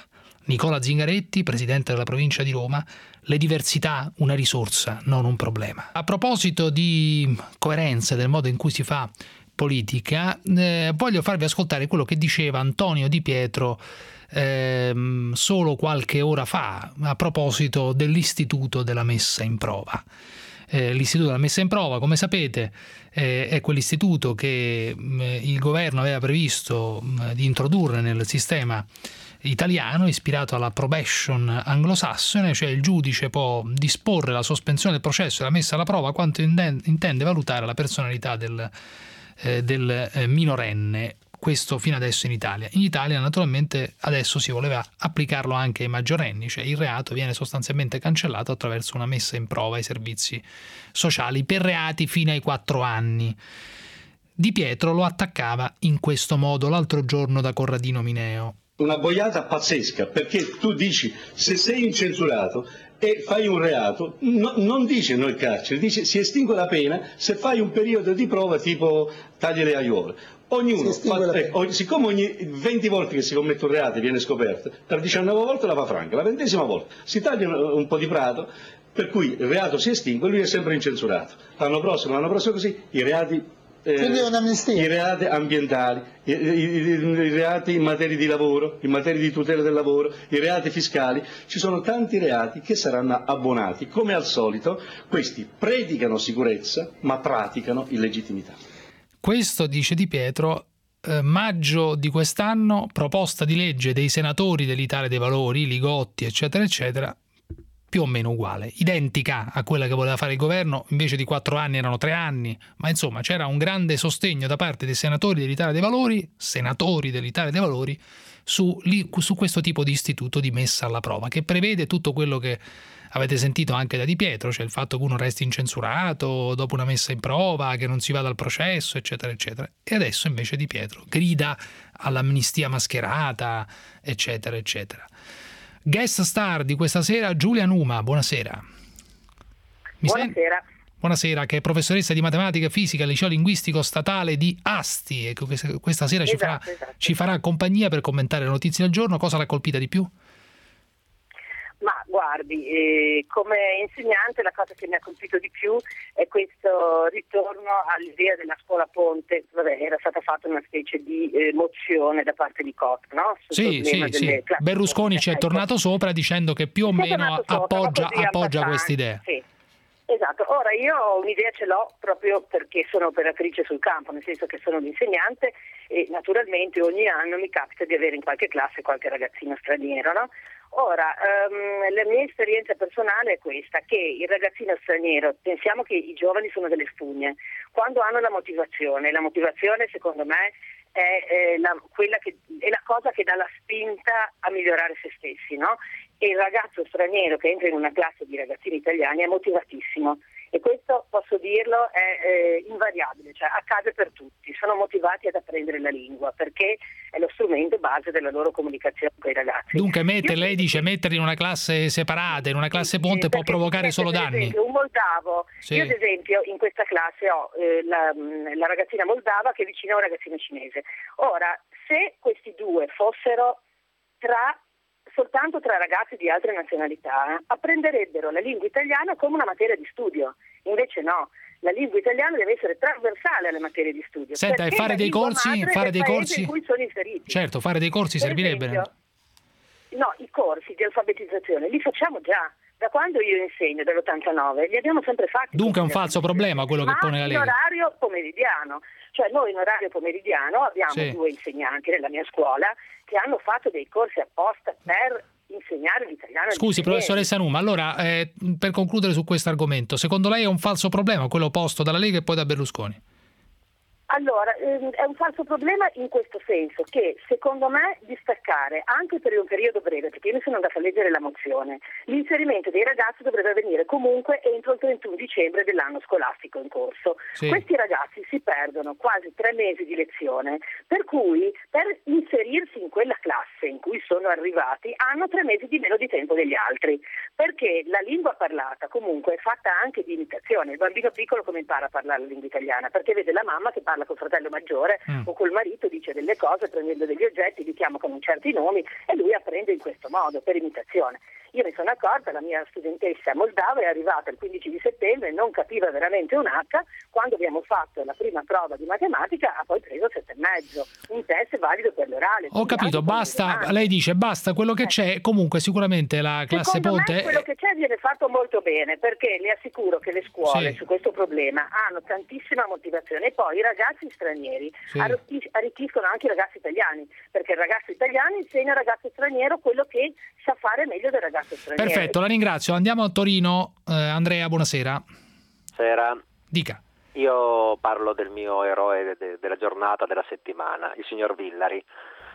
Nicola Zingaretti, presidente della provincia di Roma, le diversità una risorsa, non un problema. A proposito di coerenza del modo in cui si fa politica, voglio farvi ascoltare quello che diceva Antonio Di Pietro solo qualche ora fa a proposito dell'istituto della messa in prova. L'istituto della messa in prova, come sapete, è quell'istituto che il governo aveva previsto di introdurre nel sistema italiano, ispirato alla probation anglosassone, cioè il giudice può disporre la sospensione del processo e la messa alla prova quanto intende valutare la personalità del minorenne. Questo fino adesso in Italia. In Italia naturalmente adesso si voleva applicarlo anche ai maggiorenni, cioè il reato viene sostanzialmente cancellato attraverso una messa in prova ai servizi sociali per reati fino ai 4 anni. Di Pietro lo attaccava in questo modo l'altro giorno da Corradino Mineo. Una boiata pazzesca, perché tu dici se sei incensurato e fai un reato, non dice no il carcere, dice si estingue la pena se fai un periodo di prova tipo tagli le aiuole. Ognuno, siccome ogni 20 volte che si commette un reato e viene scoperto, per 19 volte la va franca, la 20ª volta si taglia un po' di prato, per cui il reato si estingue e lui è sempre incensurato. L'anno prossimo così, i reati ambientali, i reati in materia di lavoro, in materia di tutela del lavoro, i reati fiscali, ci sono tanti reati che saranno abbonati. Come al solito, questi predicano sicurezza ma praticano illegittimità. Questo, dice Di Pietro, maggio di quest'anno, proposta di legge dei senatori dell'Italia dei Valori, Li Gotti, eccetera, eccetera, più o meno uguale, identica a quella che voleva fare il governo, invece di 4 anni erano 3 anni, ma insomma c'era un grande sostegno da parte dei senatori dell'Italia dei Valori, su questo tipo di istituto di messa alla prova, che prevede tutto quello che avete sentito anche da Di Pietro, cioè il fatto che uno resti incensurato dopo una messa in prova, che non si vada al processo, eccetera, eccetera. E adesso invece Di Pietro grida all'amnistia mascherata, eccetera, eccetera. Guest star di questa sera, Giulia Numa, buonasera. Buonasera. Buonasera, che è professoressa di matematica e fisica al liceo linguistico statale di Asti, e questa sera ci farà compagnia per commentare le notizie del giorno. Cosa l'ha colpita di più? Ma guardi, come insegnante la cosa che mi ha colpito di più è questo ritorno all'idea della scuola ponte. Vabbè, era stata fatta una specie di mozione da parte di Cotta, no? Sì. Berlusconi ci è tornato sopra dicendo che più o meno appoggia questa idea. Sì. Esatto, ora io un'idea ce l'ho proprio perché sono operatrice sul campo, nel senso che sono un'insegnante e naturalmente ogni anno mi capita di avere in qualche classe qualche ragazzino straniero, no? Ora, la mia esperienza personale è questa, che il ragazzino straniero, pensiamo che i giovani sono delle spugne, quando hanno la motivazione secondo me è la cosa che dà la spinta a migliorare se stessi, no? E il ragazzo straniero che entra in una classe di ragazzini italiani è motivatissimo e questo, posso dirlo, è invariabile, cioè accade per tutti, sono motivati ad apprendere la lingua perché è lo strumento base della loro comunicazione con i ragazzi. Dunque lei dice metterli in una classe separata, in una classe ponte può provocare solo danni. Un moldavo, io ad esempio in questa classe ho la ragazzina moldava che è vicina a un ragazzino cinese. Ora, se questi due fossero soltanto tra ragazzi di altre nazionalità, apprenderebbero la lingua italiana come una materia di studio. Invece no, la lingua italiana deve essere trasversale alle materie di studio. Senta, e fare dei corsi in cui sono inseriti. Certo, fare dei corsi servirebbe. No, i corsi di alfabetizzazione li facciamo già. Da quando io insegno, dall'89, li abbiamo sempre fatti. Dunque è un falso problema quello che pone la Lega. In orario pomeridiano. Cioè noi in orario pomeridiano abbiamo 2 insegnanti nella mia scuola che hanno fatto dei corsi apposta per insegnare l'italiano. Scusi, professoressa Numa, allora per concludere su questo argomento, secondo lei è un falso problema quello posto dalla Lega e poi da Berlusconi? Allora, è un falso problema in questo senso che secondo me distaccare anche per un periodo breve, perché io mi sono andata a leggere la mozione, l'inserimento dei ragazzi dovrebbe avvenire comunque entro il 31 dicembre dell'anno scolastico in corso. Sì. Questi ragazzi si perdono quasi 3 mesi di lezione, per cui per inserirsi in quella classe in cui sono arrivati hanno 3 mesi di meno di tempo degli altri, perché la lingua parlata comunque è fatta anche di imitazione. Il bambino piccolo come impara a parlare la lingua italiana? Perché vede la mamma che parla parla col fratello maggiore o col marito, dice delle cose prendendo degli oggetti, li chiama con certi nomi e lui apprende in questo modo, per imitazione. Io mi sono accorta, la mia studentessa moldava è arrivata il 15 di settembre e non capiva veramente un H, quando abbiamo fatto la prima prova di matematica ha poi preso 7,5, un test valido per l'orale. Ho capito, basta, lei dice basta quello che c'è, comunque sicuramente la classe Secondo ponte... me quello che c'è viene fatto molto bene, perché le assicuro che le scuole su questo problema hanno tantissima motivazione e poi i ragazzi stranieri arricchiscono anche i ragazzi italiani, perché il ragazzo italiano insegna al ragazzo straniero quello che sa fare meglio del ragazzo straniero. Perfetto, la ringrazio. Andiamo a Torino. Andrea, buonasera. Buonasera. Dica. Io parlo del mio eroe della giornata, della settimana, il signor Villari.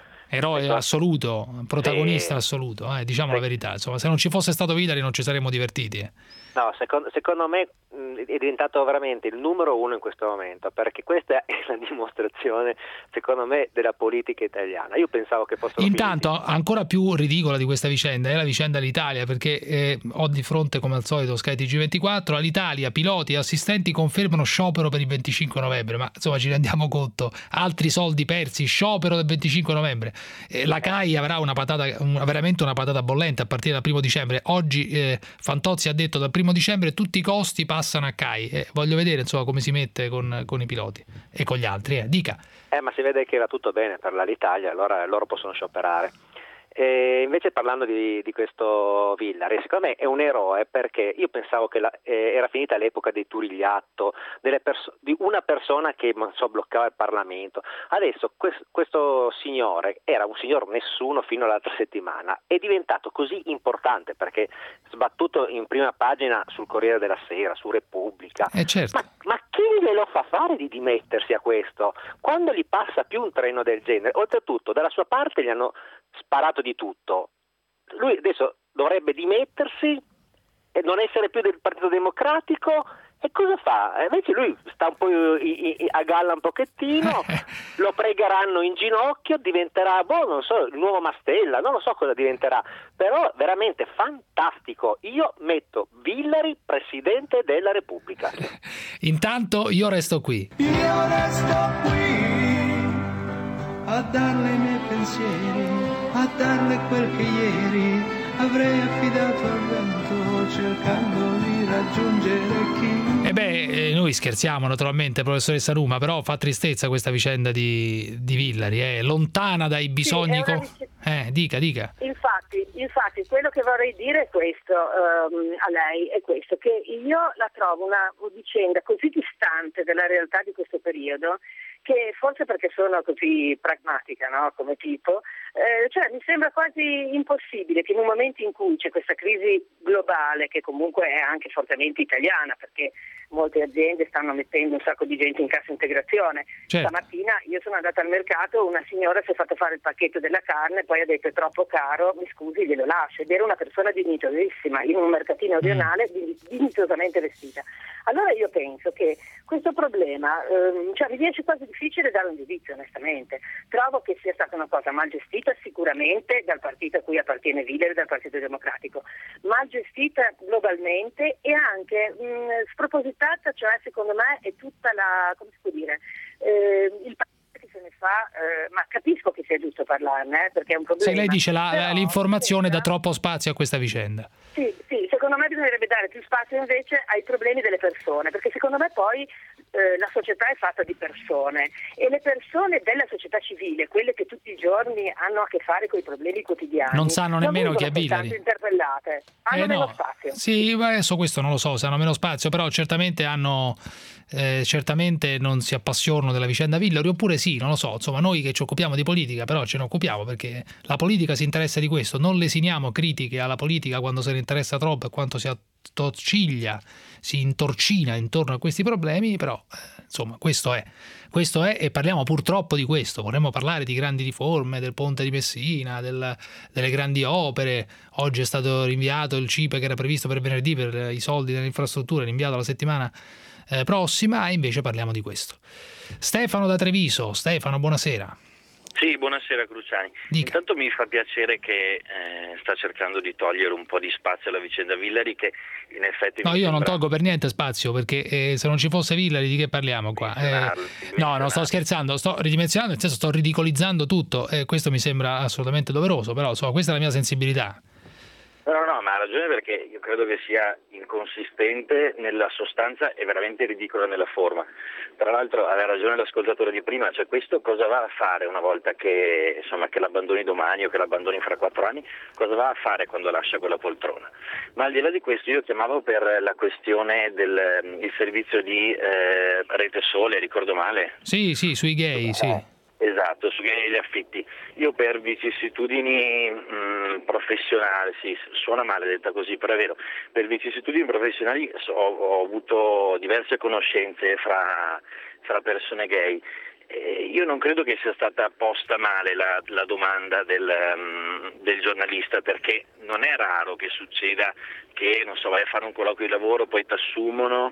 Eroe assoluto, protagonista assoluto, diciamo la verità. Insomma, se non ci fosse stato Villari non ci saremmo divertiti. No, secondo me è diventato veramente il numero uno in questo momento, perché questa è la dimostrazione, secondo me, della politica italiana. Io pensavo che fossero... Intanto, ancora più ridicola di questa vicenda è la vicenda dell'Italia, perché ho di fronte, come al solito, Sky TG24, all'Italia piloti e assistenti confermano sciopero per il 25 novembre, ma insomma ci rendiamo conto, altri soldi persi, sciopero del 25 novembre. La CAI avrà veramente una patata bollente a partire dal 1° dicembre. Oggi Fantozzi ha detto dal 1° dicembre tutti i costi passano a CAI. Voglio vedere insomma come si mette con i piloti e con gli altri. Dica. Ma si vede che va tutto bene per l'Alitalia, allora loro possono scioperare. Invece parlando di questo Villari, secondo me è un eroe, perché io pensavo che era finita l'epoca dei Turigliatto, di una persona che bloccava il Parlamento. Adesso questo signore era un signor nessuno fino all'altra settimana, è diventato così importante perché sbattuto in prima pagina sul Corriere della Sera, su Repubblica. Certo. Ma chi glielo fa fare di dimettersi a questo? Quando gli passa più un treno del genere? Oltretutto dalla sua parte gli hanno sparato di tutto. Lui adesso dovrebbe dimettersi e non essere più del Partito Democratico, e cosa fa? Invece lui sta un po' a galla un pochettino, lo pregheranno in ginocchio, diventerà, non so, il nuovo Mastella, non lo so cosa diventerà, però veramente fantastico. Io metto Villari Presidente della Repubblica. Intanto io resto qui. Io resto qui a darle i miei pensieri, a darle quel che ieri avrei affidato al vento, cercando di raggiungere chi... Noi scherziamo naturalmente, professoressa Numa, però fa tristezza questa vicenda di Villari, è lontana dai bisogni... Dica. Infatti, quello che vorrei dire è questo a lei, è questo, che io la trovo una vicenda così distante dalla realtà di questo periodo, che forse perché sono così pragmatica, no, come tipo, mi sembra quasi impossibile che in un momento in cui c'è questa crisi globale, che comunque è anche fortemente italiana, perché molte aziende stanno mettendo un sacco di gente in cassa integrazione. Certo. Stamattina io sono andata al mercato, una signora si è fatta fare il pacchetto della carne, poi ha detto è troppo caro, mi scusi, glielo lascio, ed era una persona dignitosissima in un mercatino rionale, dignitosamente vestita. Allora io penso che questo problema, mi riesce quasi difficile dare un giudizio, onestamente. Trovo che sia stata una cosa mal gestita sicuramente dal partito a cui appartiene Villari, dal Partito Democratico, mal gestita globalmente e anche spropositata, cioè secondo me è tutta la, come si può dire, il che se ne fa, ma capisco che sia giusto parlarne, perché è un problema. Se lei dice l'informazione dà troppo spazio a questa vicenda. Sì, secondo me bisognerebbe dare più spazio invece ai problemi delle persone, perché secondo me poi la società è fatta di persone e le persone della società civile, quelle che tutti i giorni hanno a che fare con i problemi quotidiani, non sanno nemmeno chi è Villari. Interpellate, hanno meno spazio. Sì, adesso questo non lo so se hanno meno spazio, però certamente certamente non si appassionano della vicenda Villari, oppure sì, non lo so, insomma noi che ci occupiamo di politica però ce ne occupiamo perché la politica si interessa di questo, non lesiniamo critiche alla politica quando se ne interessa troppo e quanto si attociglia, si intorcina intorno a questi problemi, però insomma questo è e parliamo purtroppo di questo. Vorremmo parlare di grandi riforme, del ponte di Messina, delle grandi opere. Oggi è stato rinviato il CIPE che era previsto per venerdì per i soldi delle infrastrutture, rinviato la settimana prossima, e invece parliamo di questo. Stefano da Treviso. Stefano, buonasera. Sì, buonasera Cruciani. Dica. Intanto mi fa piacere che sta cercando di togliere un po' di spazio alla vicenda Villari, che in effetti... No, io non tolgo per niente spazio, perché se non ci fosse Villari di che parliamo qua? No, non sto scherzando, sto ridimensionando, nel senso sto ridicolizzando tutto, questo mi sembra assolutamente doveroso, però insomma, questa è la mia sensibilità. No, ma ha ragione, perché io credo che sia inconsistente nella sostanza e veramente ridicola nella forma. Tra l'altro aveva ragione l'ascoltatore di prima, cioè questo cosa va a fare una volta che l'abbandoni domani o che l'abbandoni fra 4 anni, cosa va a fare quando lascia quella poltrona? Ma al di là di questo io chiamavo per la questione del servizio di Rete Sole, ricordo male? Sì, sui gay, sì. Esatto, sugli affitti. Io per vicissitudini professionali, sì, suona male detta così, però è vero, per vicissitudini professionali ho avuto diverse conoscenze fra persone gay. Io non credo che sia stata posta male la domanda del giornalista, perché non è raro che succeda che, non so, vai a fare un colloquio di lavoro, poi ti assumono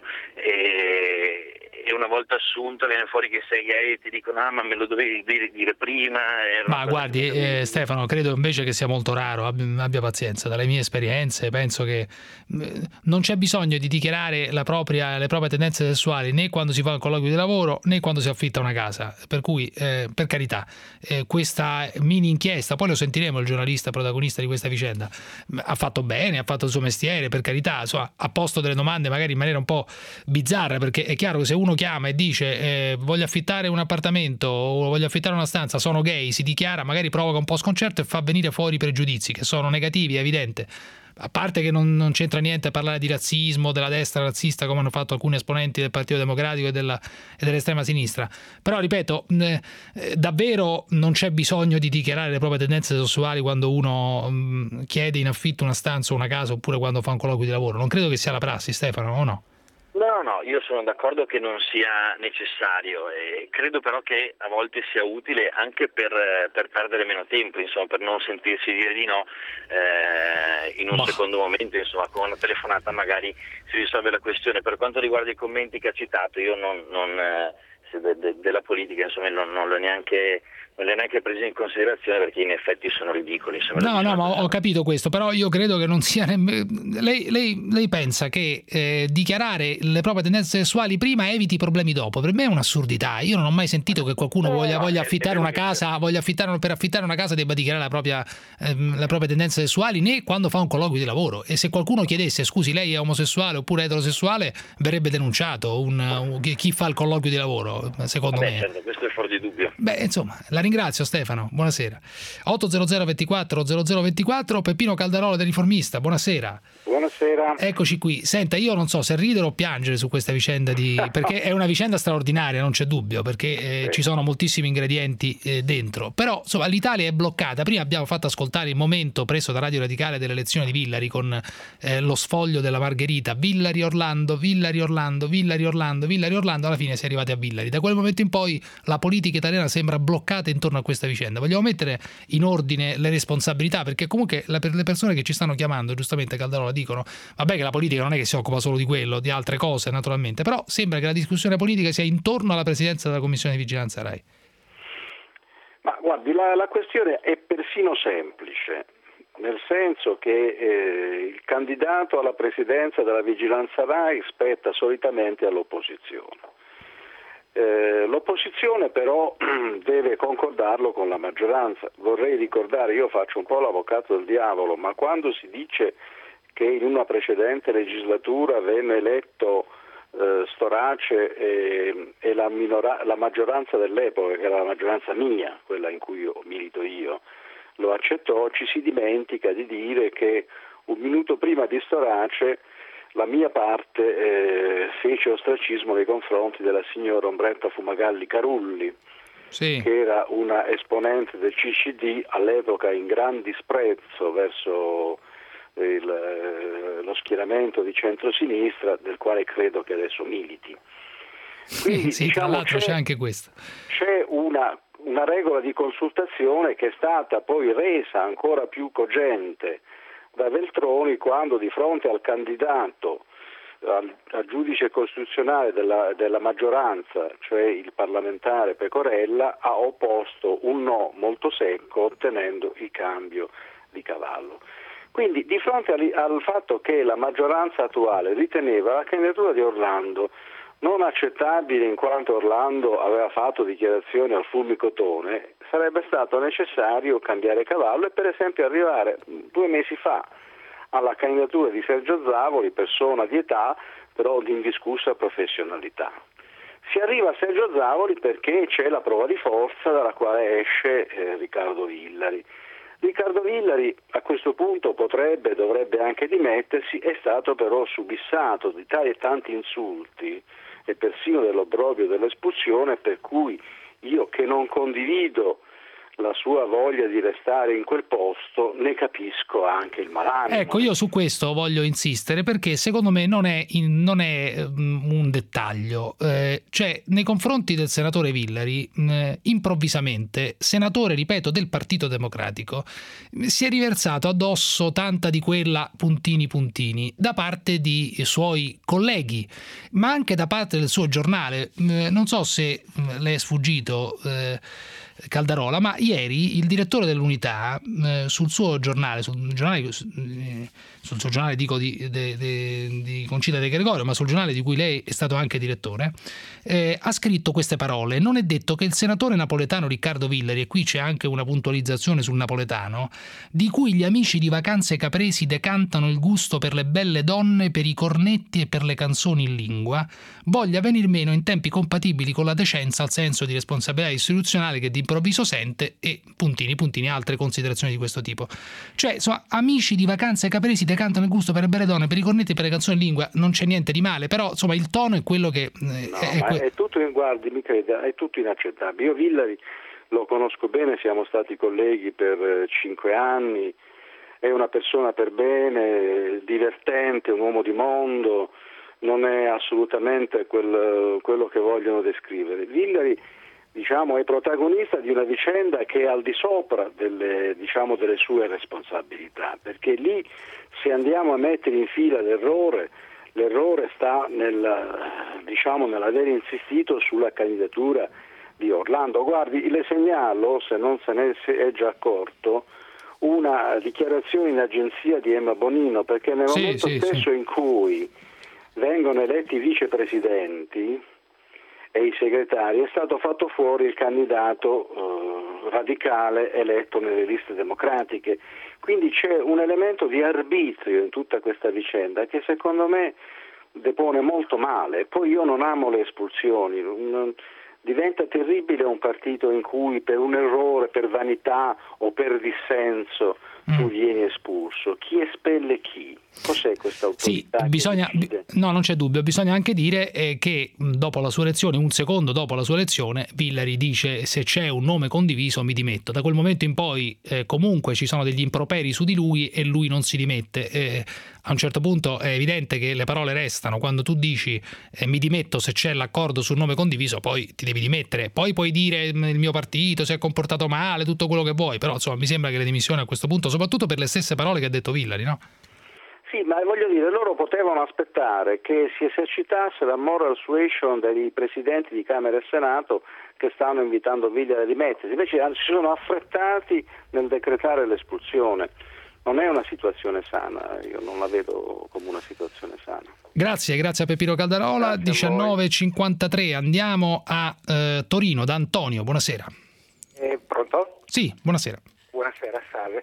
e una volta assunto viene fuori che sei gay e ti dicono ma me lo dovevi dire prima. Ma guardi Stefano, credo invece che sia molto raro, abbia pazienza, dalle mie esperienze penso che non c'è bisogno di dichiarare le proprie tendenze sessuali né quando si fa un colloquio di lavoro né quando si affitta una casa, per cui per carità questa mini inchiesta, poi lo sentiremo il giornalista protagonista di questa vicenda, ha fatto bene, ha fatto il suo mestiere, per carità, insomma, ha posto delle domande magari in maniera un po' bizzarra, perché è chiaro che se uno chiama e dice voglio affittare un appartamento o voglio affittare una stanza, sono gay, si dichiara, magari provoca un po' sconcerto e fa venire fuori pregiudizi che sono negativi, è evidente. A parte che non c'entra niente a parlare di razzismo, della destra razzista, come hanno fatto alcuni esponenti del Partito Democratico e dell'estrema sinistra, però ripeto, davvero non c'è bisogno di dichiarare le proprie tendenze sessuali quando uno chiede in affitto una stanza o una casa, oppure quando fa un colloquio di lavoro. Non credo che sia la prassi, Stefano, o no? No, io sono d'accordo che non sia necessario, e credo però che a volte sia utile anche per perdere meno tempo, insomma, per non sentirsi dire di no in un secondo momento, insomma, con una telefonata magari si risolve la questione. Per quanto riguarda i commenti che ha citato, io della politica, insomma, non l'ho neanche preso in considerazione, perché in effetti sono ridicoli. No, ma ho capito questo, però io credo che non sia lei pensa che dichiarare le proprie tendenze sessuali prima eviti i problemi dopo. Per me è un'assurdità. Io non ho mai sentito che qualcuno voglia affittare una casa, per affittare una casa debba dichiarare le proprie tendenze sessuali, né quando fa un colloquio di lavoro. E se qualcuno chiedesse scusi, lei è omosessuale oppure eterosessuale, verrebbe denunciato chi fa il colloquio di lavoro, secondo me. Certo, questo è fuori di dubbio. Insomma, la ringrazio Stefano, buonasera. 800 24 0024, Peppino Caldarolo del Riformista, buonasera. Buonasera. Eccoci qui. Senta, io non so se ridere o piangere su questa vicenda perché è una vicenda straordinaria, non c'è dubbio, perché ci sono moltissimi ingredienti dentro. Però insomma l'Italia è bloccata. Prima abbiamo fatto ascoltare il momento preso da Radio Radicale dell'elezione di Villari con lo sfoglio della Margherita, Villari Orlando, Villari Orlando, Villari Orlando, Villari Orlando, alla fine si è arrivati a Villari. Da quel momento in poi la politica italiana sembra bloccata intorno a questa vicenda. Vogliamo mettere in ordine le responsabilità, perché comunque per le persone che ci stanno chiamando, giustamente Caldarola, dicono vabbè che la politica non è che si occupa solo di quello, di altre cose naturalmente, però sembra che la discussione politica sia intorno alla presidenza della Commissione di Vigilanza Rai. Ma guardi, la questione è persino semplice, nel senso che il candidato alla presidenza della Vigilanza Rai spetta solitamente all'opposizione. L'opposizione però deve concordarlo con la maggioranza. Vorrei ricordare, io faccio un po' l'avvocato del diavolo, ma quando si dice che in una precedente legislatura venne eletto Storace e la maggioranza dell'epoca, che era la maggioranza mia, quella in cui milito io, lo accettò, ci si dimentica di dire che un minuto prima di Storace la mia parte fece ostracismo nei confronti della signora Ombretta Fumagalli Carulli, sì, che era una esponente del CCD all'epoca in gran disprezzo verso lo schieramento di centrosinistra, del quale credo che adesso militi. Quindi, sì, tra l'altro c'è anche questo. C'è una regola di consultazione che è stata poi resa ancora più cogente da Veltroni quando, di fronte al candidato al giudice costituzionale della maggioranza, cioè il parlamentare Pecorella, ha opposto un no molto secco, ottenendo il cambio di cavallo. Quindi di fronte al fatto che la maggioranza attuale riteneva la candidatura di Orlando non accettabile in quanto Orlando aveva fatto dichiarazioni al fulmicotone, sarebbe stato necessario cambiare cavallo e per esempio arrivare 2 mesi fa alla candidatura di Sergio Zavoli, persona di età però di indiscussa professionalità. Si arriva a Sergio Zavoli perché c'è la prova di forza dalla quale esce Riccardo Villari. Riccardo Villari a questo punto dovrebbe anche dimettersi, è stato però subissato di tali e tanti insulti e persino dell'obbrobrio dell'espulsione, per cui io, che non condivido la sua voglia di restare in quel posto, ne capisco anche il malanimo. Ecco, io su questo voglio insistere perché secondo me non è un dettaglio. Cioè, nei confronti del senatore Villari, improvvisamente, senatore, ripeto, del Partito Democratico, si è riversato addosso tanta di quella puntini da parte di suoi colleghi, ma anche da parte del suo giornale. Non so se le è sfuggito, Caldarola, ma ieri il direttore dell'Unità sul suo giornale, sul suo giornale dico di Concita De Gregorio, ma sul giornale di cui lei è stato anche direttore, ha scritto queste parole: non è detto che il senatore napoletano Riccardo Villari, e qui c'è anche una puntualizzazione sul napoletano, di cui gli amici di Vacanze Capresi decantano il gusto per le belle donne, per i cornetti e per le canzoni in lingua, voglia venir meno in tempi compatibili con la decenza al senso di responsabilità istituzionale che d'improvviso sente, e puntini altre considerazioni di questo tipo. Cioè, insomma, amici di Vacanze Capresi decantano il gusto per le belle donne, per i cornetti e per le canzoni in lingua, non c'è niente di male, però insomma il tono è quello che è tutto, guardi, mi creda, è tutto inaccettabile. Io Villari lo conosco bene, siamo stati colleghi per 5 anni, è una persona per bene, divertente, un uomo di mondo, non è assolutamente quello che vogliono descrivere. Villari, diciamo, è protagonista di una vicenda che è al di sopra delle sue responsabilità, perché lì, se andiamo a mettere in fila l'errore sta nell'aver insistito sulla candidatura di Orlando. Guardi, le segnalo, se non se ne è già accorto, una dichiarazione in agenzia di Emma Bonino, perché nel momento stesso in cui vengono eletti i vicepresidenti e i segretari è stato fatto fuori il candidato radicale eletto nelle liste democratiche. Quindi c'è un elemento di arbitrio in tutta questa vicenda che secondo me depone molto male. Poi io non amo le espulsioni, diventa terribile un partito in cui per un errore, per vanità o per dissenso tu vieni espulso. Chi espelle chi? Cos'è questa autorità? Sì, no, non c'è dubbio, bisogna anche dire che dopo la sua elezione, un secondo dopo la sua elezione, Villari dice: se c'è un nome condiviso mi dimetto. Da quel momento in poi comunque ci sono degli improperi su di lui e lui non si dimette. A un certo punto è evidente che le parole restano. Quando tu dici mi dimetto se c'è l'accordo sul nome condiviso, poi ti devi dimettere. Poi puoi dire il mio partito si è comportato male, tutto quello che vuoi, però insomma mi sembra che le dimissioni a questo punto, soprattutto per le stesse parole che ha detto Villari, no? Sì, ma voglio dire, loro potevano aspettare che si esercitasse la moral suasion dei presidenti di Camera e Senato che stanno invitando Villari a dimettersi, invece si sono affrettati nel decretare l'espulsione. Non è una situazione sana, io non la vedo come una situazione sana. Grazie a Peppino Caldarola. 19:53, andiamo a Torino da Antonio, buonasera. Pronto? Sì, buonasera. Buonasera, salve.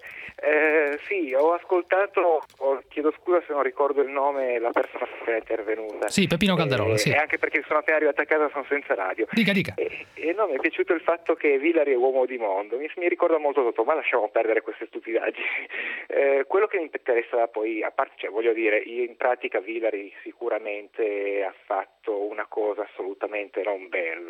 Sì, ho ascoltato, chiedo scusa se non ricordo il nome, la persona che è intervenuta. Sì, Peppino Caldarola, sì. E anche perché sono appena arrivato a casa, sono senza radio. Dica. E no, mi è piaciuto il fatto che Villari è uomo di mondo, mi ricorda molto Totò, ma lasciamo perdere queste stupidaggini. Quello che mi interessa poi, a parte, voglio dire, in pratica Villari sicuramente ha fatto una cosa assolutamente non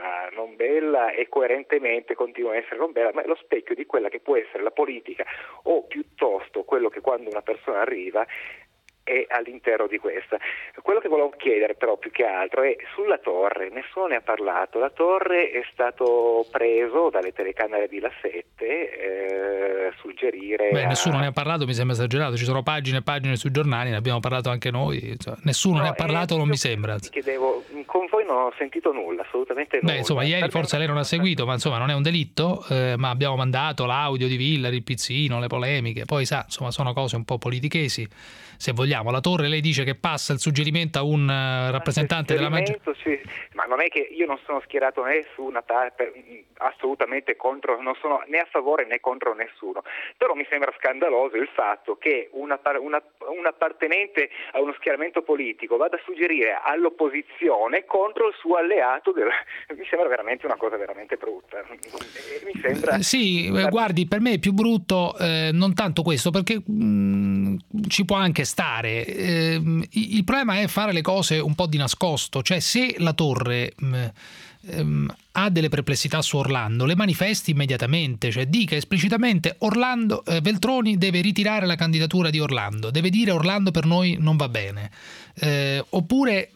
bella e coerentemente continua a essere non bella, ma è lo specchio di quella che può essere la politica, o piuttosto quello che quando una persona arriva è all'interno di questa. Quello che volevo chiedere però più che altro è sulla Torre, nessuno ne ha parlato. La Torre è stato preso dalle telecamere di La 7 suggerire... Nessuno ne ha parlato, mi sembra esagerato, ci sono pagine e pagine sui giornali, ne abbiamo parlato anche noi, cioè, nessuno ne ha parlato, non mi sembra. Mi chiedevo, con voi non ho sentito nulla, assolutamente nulla. Insomma, ieri forse lei non ha seguito, ma insomma non è un delitto, ma abbiamo mandato l'audio di Villari, il pizzino, le polemiche, poi sa, insomma sono cose un po' politichesi, se vogliamo. La Torre, lei dice che passa il suggerimento a un rappresentante della maggioranza. Sì, ma non è che io non sono schierato né su una parte assolutamente contro, non sono né a favore né contro nessuno, però mi sembra scandaloso il fatto che un appartenente a uno schieramento politico vada a suggerire all'opposizione contro il suo alleato, mi sembra veramente una cosa veramente brutta. Mi sembra... Sì, guardi, per me è più brutto non tanto questo, perché ci può anche stare. Il problema è fare le cose un po' di nascosto, cioè se la Torre ha delle perplessità su Orlando, le manifesti immediatamente, cioè dica esplicitamente Veltroni deve ritirare la candidatura di Orlando, deve dire Orlando per noi non va bene, oppure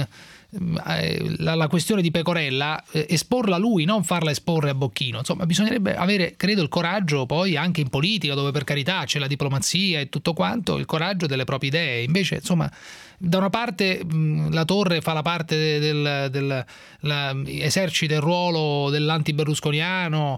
la questione di Pecorella esporla lui, non farla esporre a Bocchino. Insomma, bisognerebbe avere, credo, il coraggio poi anche in politica, dove per carità c'è la diplomazia e tutto quanto, il coraggio delle proprie idee. Invece, insomma, da una parte la Torre fa la parte esercita il ruolo dell'anti-berlusconiano,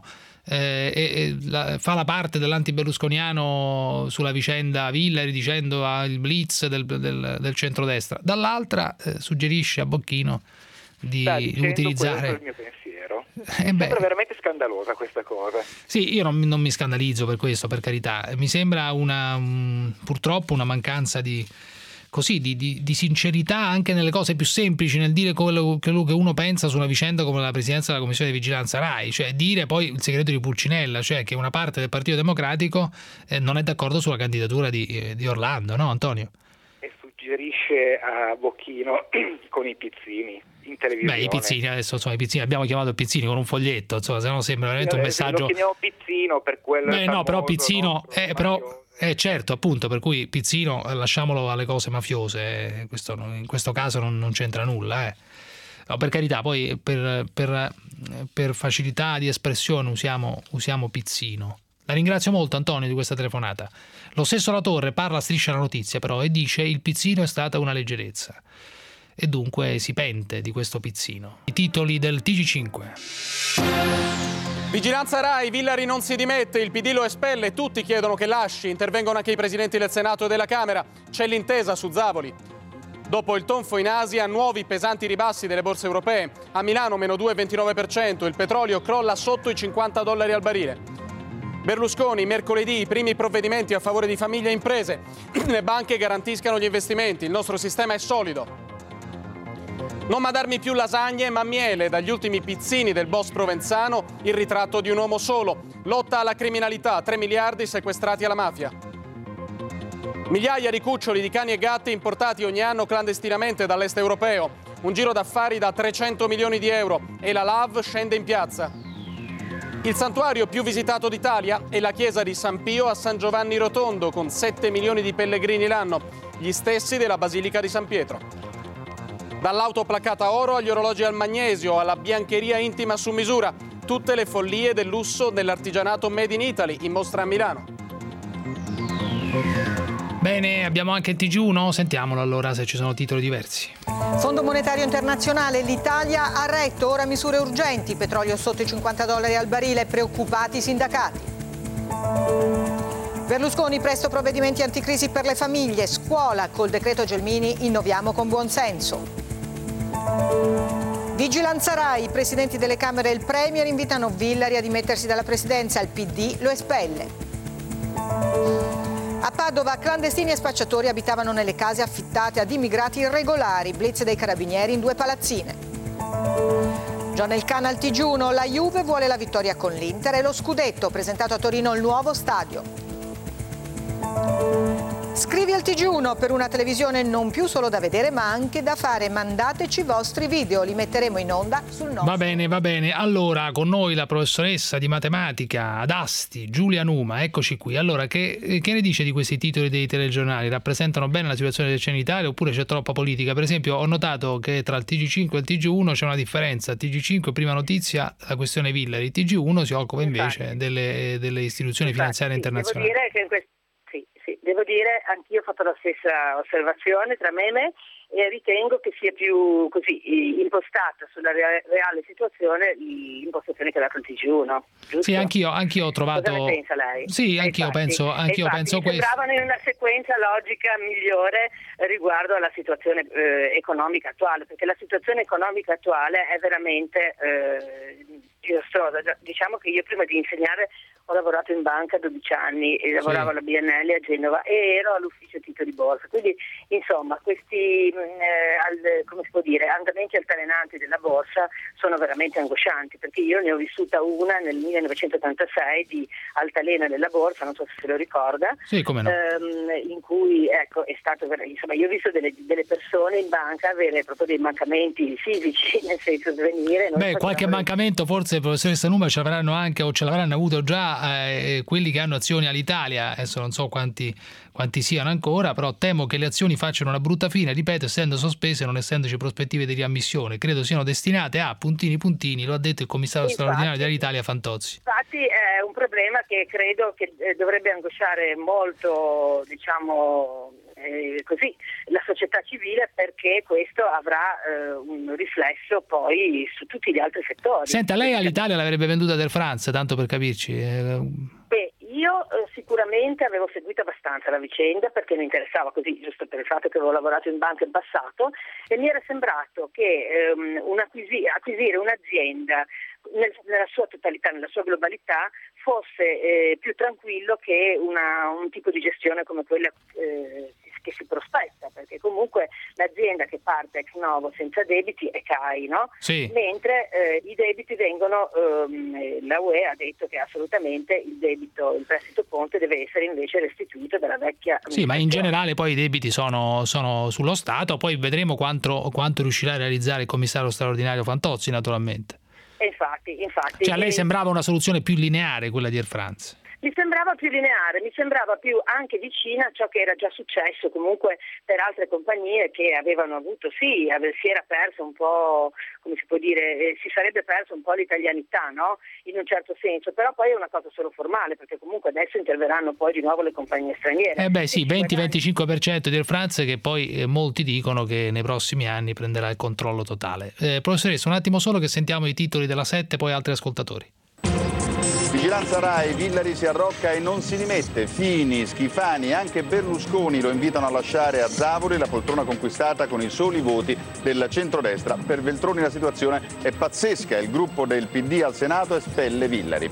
fa la parte dell'anti-berlusconiano sulla vicenda Villari, dicendo il blitz del centrodestra, dall'altra suggerisce a Bocchino di utilizzare... Questo è il mio pensiero. Sembra veramente scandalosa questa cosa. Sì, io non mi scandalizzo per questo, per carità. Mi sembra purtroppo una mancanza di sincerità anche nelle cose più semplici, nel dire quello che uno pensa su una vicenda come la presidenza della Commissione di Vigilanza Rai, cioè dire poi il segreto di Pulcinella, cioè che una parte del Partito Democratico non è d'accordo sulla candidatura di Orlando, no Antonio? E suggerisce a Bocchino con i pizzini in televisione. I pizzini adesso, insomma, i pizzini, abbiamo chiamato pizzini con un foglietto, insomma, se no sembra veramente un messaggio. Lo chiamiamo pizzino per quello. No, però pizzino, no? però certo, appunto, per cui pizzino lasciamolo alle cose mafiose, in questo caso non c'entra nulla. No, per carità, poi per facilità di espressione usiamo pizzino. La ringrazio molto, Antonio, di questa telefonata. Lo stesso La Torre parla a Striscia la Notizia, però, e dice il pizzino è stata una leggerezza. E dunque si pente di questo pizzino. I titoli del TG5. Vigilanza Rai, Villari non si dimette, il PD lo espelle, tutti chiedono che lasci, intervengono anche i presidenti del Senato e della Camera, c'è l'intesa su Zavoli. Dopo il tonfo in Asia, nuovi pesanti ribassi delle borse europee, a Milano meno 2,29%, il petrolio crolla sotto i $50 al barile. Berlusconi, mercoledì, i primi provvedimenti a favore di famiglie e imprese, le banche garantiscano gli investimenti, il nostro sistema è solido. Non mandarmi più lasagne ma miele, dagli ultimi pizzini del boss provenzano, il ritratto di un uomo solo. Lotta alla criminalità, 3 miliardi sequestrati alla mafia. Migliaia di cuccioli di cani e gatti importati ogni anno clandestinamente dall'est europeo. Un giro d'affari da 300 milioni di euro e la LAV scende in piazza. Il santuario più visitato d'Italia è la chiesa di San Pio a San Giovanni Rotondo, con 7 milioni di pellegrini l'anno, gli stessi della Basilica di San Pietro. Dall'auto placata oro agli orologi al magnesio, alla biancheria intima su misura, tutte le follie del lusso dell'artigianato Made in Italy in mostra a Milano. Bene, abbiamo anche il TG1, sentiamolo allora se ci sono titoli diversi. Fondo Monetario Internazionale, l'Italia ha retto, ora misure urgenti, petrolio sotto i $50 al barile, preoccupati i sindacati. Berlusconi, presto provvedimenti anticrisi per le famiglie, scuola, col decreto Gelmini innoviamo con buon senso. Vigilanza Rai, i presidenti delle Camere e il Premier invitano Villari a dimettersi dalla presidenza, il PD lo espelle. A Padova, clandestini e spacciatori abitavano nelle case affittate ad immigrati irregolari, blitz dei carabinieri in 2 palazzine. John Elkann al TG1, la Juve vuole la vittoria con l'Inter e lo scudetto, presentato a Torino il nuovo stadio. Scrivi al TG1 per una televisione non più solo da vedere ma anche da fare. Mandateci i vostri video, li metteremo in onda sul nostro. Va bene. Allora, con noi la professoressa di matematica ad Asti, Giulia Numa, eccoci qui. Allora, che ne dice di questi titoli dei telegiornali? Rappresentano bene la situazione del in Italia oppure c'è troppa politica? Per esempio, ho notato che tra il TG5 e il TG1 c'è una differenza. Il TG5 prima notizia la questione Villari, il TG1 si occupa invece delle istituzioni finanziarie internazionali. Devo dire, anch'io ho fatto la stessa osservazione tra me e ritengo che sia più così impostata sulla reale situazione l'impostazione che ha dato il TG1. Giusto? Sì, anch'io ho trovato. Cosa ne pensa lei? Sì, anch'io penso questo. Sembravano in una sequenza logica migliore riguardo alla situazione economica attuale, perché la situazione economica attuale è veramente disastrosa. Diciamo che io prima di insegnare ho lavorato in banca 12 anni e lavoravo alla BNL a Genova e ero all'ufficio titoli borsa, quindi insomma questi come si può dire, andamenti altalenanti della borsa sono veramente angoscianti, perché io ne ho vissuta una nel 1986 di altalena della borsa, non so se se lo ricorda, sì, come no. In cui è stato insomma io ho visto delle persone in banca avere proprio dei mancamenti fisici, nel senso svenire. Qualche mancamento forse, professoressa Numa, ce l'avranno anche o ce l'avranno avuto già quelli che hanno azioni all'Italia, adesso non so quanti siano ancora, però temo che le azioni facciano una brutta fine, ripeto, essendo sospese, non essendoci prospettive di riammissione, credo siano destinate a puntini, lo ha detto il commissario straordinario dell'Italia Fantozzi. Infatti è un problema che credo che dovrebbe angosciare molto, diciamo così, la società civile, perché questo avrà un riflesso poi su tutti gli altri settori. Senta, lei all'Italia l'avrebbe venduta Air France, tanto per capirci? Io sicuramente avevo seguito abbastanza la vicenda perché mi interessava, così giusto per il fatto che avevo lavorato in banca in passato, e mi era sembrato che acquisire un'azienda nella sua totalità, nella sua globalità, fosse più tranquillo che un tipo di gestione come quella che si prospetta, perché comunque l'azienda che parte ex novo senza debiti è CAI, no? Sì. Mentre i debiti vengono, la UE ha detto che assolutamente il prestito ponte deve essere invece restituito dalla vecchia. Sì, ma in generale poi i debiti sono sullo Stato, poi vedremo quanto riuscirà a realizzare il commissario straordinario Fantozzi, naturalmente. Infatti. Cioè a lei sembrava una soluzione più lineare quella di Air France? Mi sembrava più lineare, mi sembrava più anche vicina a ciò che era già successo comunque per altre compagnie che avevano avuto, si era perso un po', come si può dire, si sarebbe perso un po' l'italianità, no? In un certo senso, però poi è una cosa solo formale, perché comunque adesso interverranno poi di nuovo le compagnie straniere. Sì, 20-25% di Air France, che poi molti dicono che nei prossimi anni prenderà il controllo totale. Professoressa, un attimo solo che sentiamo i titoli della 7, poi altri ascoltatori. Vigilanza Rai, Villari si arrocca e non si dimette. Fini, Schifani e anche Berlusconi lo invitano a lasciare a Zavoli la poltrona conquistata con i soli voti del centrodestra. Per Veltroni la situazione è pazzesca, il gruppo del PD al Senato espelle Villari.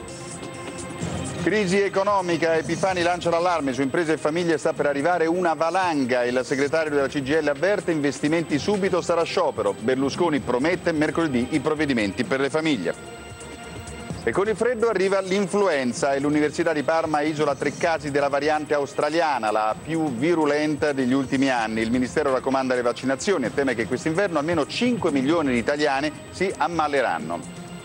Crisi economica, Epifani lancia l'allarme, su imprese e famiglie sta per arrivare una valanga. Il segretario della CGIL avverte, investimenti subito, sarà sciopero. Berlusconi promette mercoledì i provvedimenti per le famiglie. E con il freddo arriva l'influenza e l'Università di Parma isola 3 casi della variante australiana, la più virulenta degli ultimi anni. Il Ministero raccomanda le vaccinazioni e teme che quest'inverno almeno 5 milioni di italiani si ammaleranno.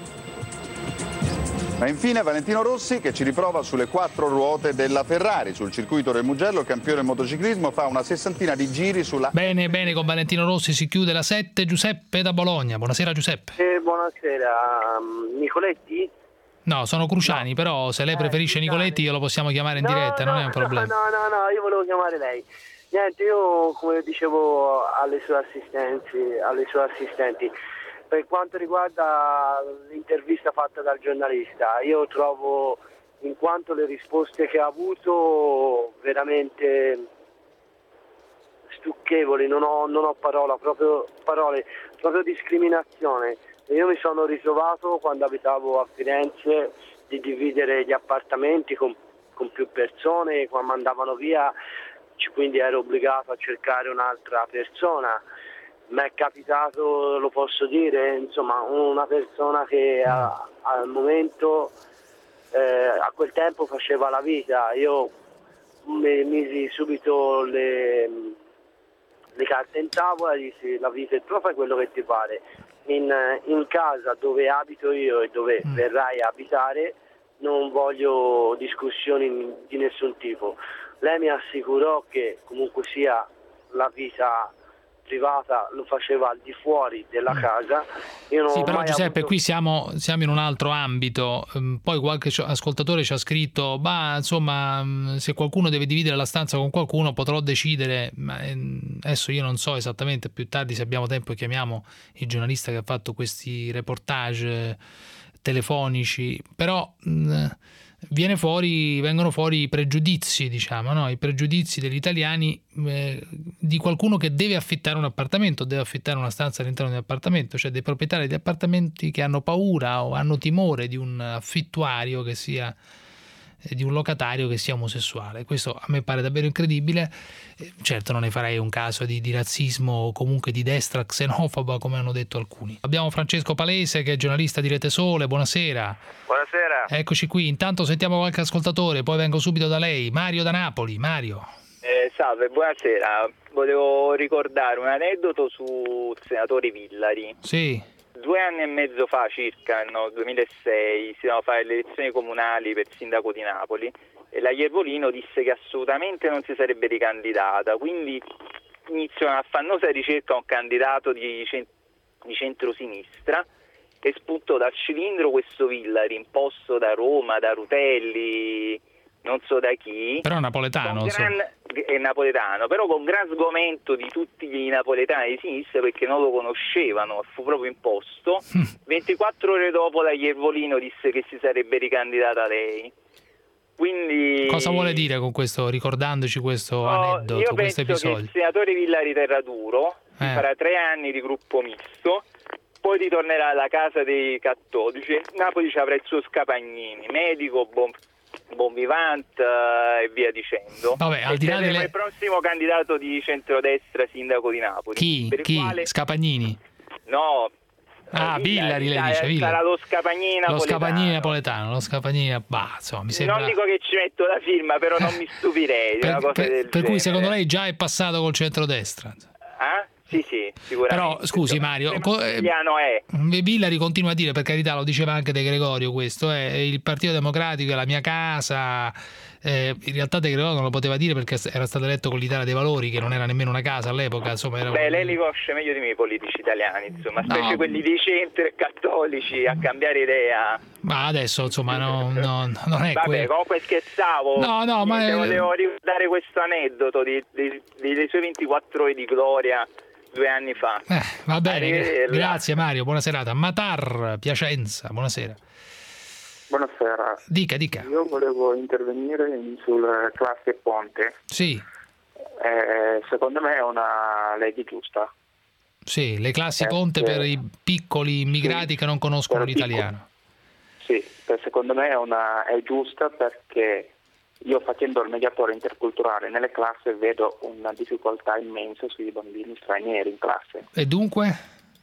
Ma infine Valentino Rossi che ci riprova sulle 4 ruote della Ferrari. Sul circuito del Mugello il campione motociclismo fa una 60ina di giri sulla... Bene, con Valentino Rossi si chiude la 7. Giuseppe da Bologna. Buonasera Giuseppe. Buonasera. Nicoletti? No, sono Cruciani, però se lei preferisce Nicoletti io lo possiamo chiamare in diretta, non è un problema. No, io volevo chiamare lei. Niente, io come dicevo alle sue assistenti, per quanto riguarda l'intervista fatta dal giornalista, io trovo, in quanto le risposte che ha avuto, veramente stucchevoli, non ho parole, proprio discriminazione. Io mi sono ritrovato quando abitavo a Firenze di dividere gli appartamenti con più persone, quando andavano via, quindi ero obbligato a cercare un'altra persona. Mi è capitato, lo posso dire, insomma, una persona che al momento, a quel tempo faceva la vita. Io misi subito le carte in tavola, dissi la vita è tua, fai quello che ti pare. In casa dove abito io e dove verrai a abitare non voglio discussioni di nessun tipo. Lei mi assicurò che comunque sia la vita privata lo faceva al di fuori della casa. Io non sì, ho però mai Giuseppe, avuto... qui siamo in un altro ambito. Poi qualche ascoltatore ci ha scritto, insomma, se qualcuno deve dividere la stanza con qualcuno potrò decidere, ma adesso io non so esattamente, più tardi se abbiamo tempo chiamiamo il giornalista che ha fatto questi reportage telefonici, però vengono fuori i pregiudizi, diciamo, no? I pregiudizi degli italiani di qualcuno che deve affittare un appartamento, deve affittare una stanza all'interno di un appartamento, cioè dei proprietari di appartamenti che hanno paura o hanno timore di un affittuario che sia, di un locatario che sia omosessuale. Questo a me pare davvero incredibile. Certo non ne farei un caso di razzismo o comunque di destra xenofoba come hanno detto alcuni. Abbiamo Francesco Palese che è giornalista di Rete Sole, buonasera. Buonasera. Eccoci qui, intanto sentiamo qualche ascoltatore, poi vengo subito da lei. Mario da Napoli. Mario. Salve, buonasera. Volevo ricordare un aneddoto sul senatore Villari. Sì. 2 anni e mezzo fa circa, nel 2006, si dovevano fare le elezioni comunali per sindaco di Napoli e la Iervolino disse che assolutamente non si sarebbe ricandidata, quindi iniziò una affannosa ricerca a un candidato di centrosinistra e spuntò dal cilindro questo Villari imposto da Roma, da Rutelli, non so da chi. Però è napoletano. È napoletano, però con gran sgomento di tutti i napoletani di sinistra perché non lo conoscevano, fu proprio imposto. 24 ore dopo la Iervolino disse che si sarebbe ricandidata lei. Quindi cosa vuole dire con questo, ricordandoci questo aneddoto, questo episodio? Io penso che il senatore Villari Terraduro farà 3 anni di gruppo misto, poi ritornerà alla casa dei cattolici. Napoli ci avrà il suo Scapagnini, medico, buon vivante e via dicendo. Vabbè, al di là il prossimo candidato di centrodestra sindaco di Napoli. Chi? Quale... Scapagnini? No. Villari lei dice. Villari. Sarà lo Scapagnini napoletano. Lo Scapagnini napoletano, lo Scapagnini, insomma, mi sembra... Non dico che ci metto la firma, però non mi stupirei di una cosa del per cui secondo lei già è passato col centrodestra? Sì, sicuramente. Però scusi Mario, Villari continua a dire, per carità, lo diceva anche De Gregorio, questo è il Partito Democratico, è la mia casa. In realtà De Gregorio non lo poteva dire perché era stato eletto con l'Italia dei Valori, che non era nemmeno una casa all'epoca, insomma. Lei li conosce meglio di me i politici italiani, insomma, specie quelli di centro e cattolici, a cambiare idea. Ma adesso insomma non è vabbè, comunque scherzavo. No, ma volevo ricordare questo aneddoto delle sue 24 ore di gloria 2 anni fa. Va bene, grazie Mario, buona serata. Matar, Piacenza, buonasera. Buonasera. Dica. Io volevo intervenire sul classe ponte. Sì. Secondo me è una legge giusta. Sì, le classi ponte per i piccoli immigrati che non conoscono l'italiano. Sì, secondo me è giusta perché io facendo il mediatore interculturale nelle classi vedo una difficoltà immensa sui bambini stranieri in classe. E dunque?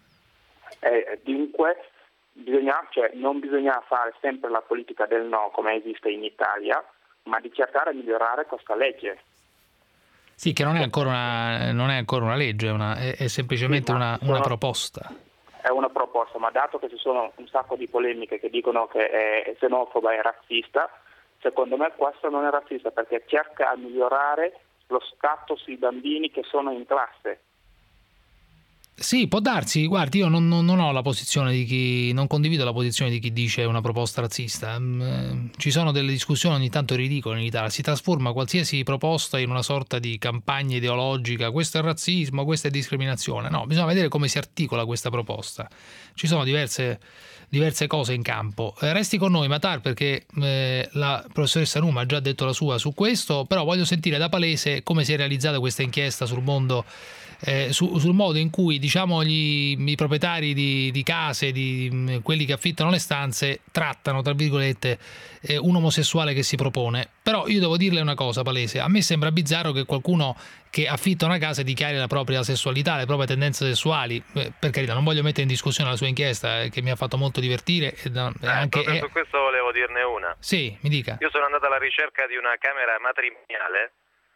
Dunque non bisogna fare sempre la politica del no come esiste in Italia, ma di cercare di migliorare questa legge. Sì, che non è ancora una legge, è semplicemente una proposta. È una proposta, ma dato che ci sono un sacco di polemiche che dicono che è xenofoba e razzista, secondo me questo non è razzista perché cerca di migliorare lo scatto sui bambini che sono in classe. Sì, può darsi, guardi, io non ho la posizione di chi, non condivido la posizione di chi dice una proposta razzista. Ci sono delle discussioni ogni tanto ridicole in Italia, si trasforma qualsiasi proposta in una sorta di campagna ideologica, questo è razzismo, questa è discriminazione. No, bisogna vedere come si articola questa proposta. Ci sono diverse cose in campo. Resti con noi Matar perché la professoressa Numa ha già detto la sua su questo, però voglio sentire da Palese come si è realizzata questa inchiesta sul mondo, sul modo in cui diciamo i proprietari di case, quelli che affittano le stanze, trattano tra virgolette un omosessuale che si propone. Però io devo dirle una cosa Palese, a me sembra bizzarro che qualcuno che affitta una casa dichiari la propria sessualità, le proprie tendenze sessuali. Per carità, non voglio mettere in discussione la sua inchiesta che mi ha fatto molto divertire anche su questo volevo volevo dirne una. Sì, mi dica. Io sono andato alla ricerca di una camera matrimoniale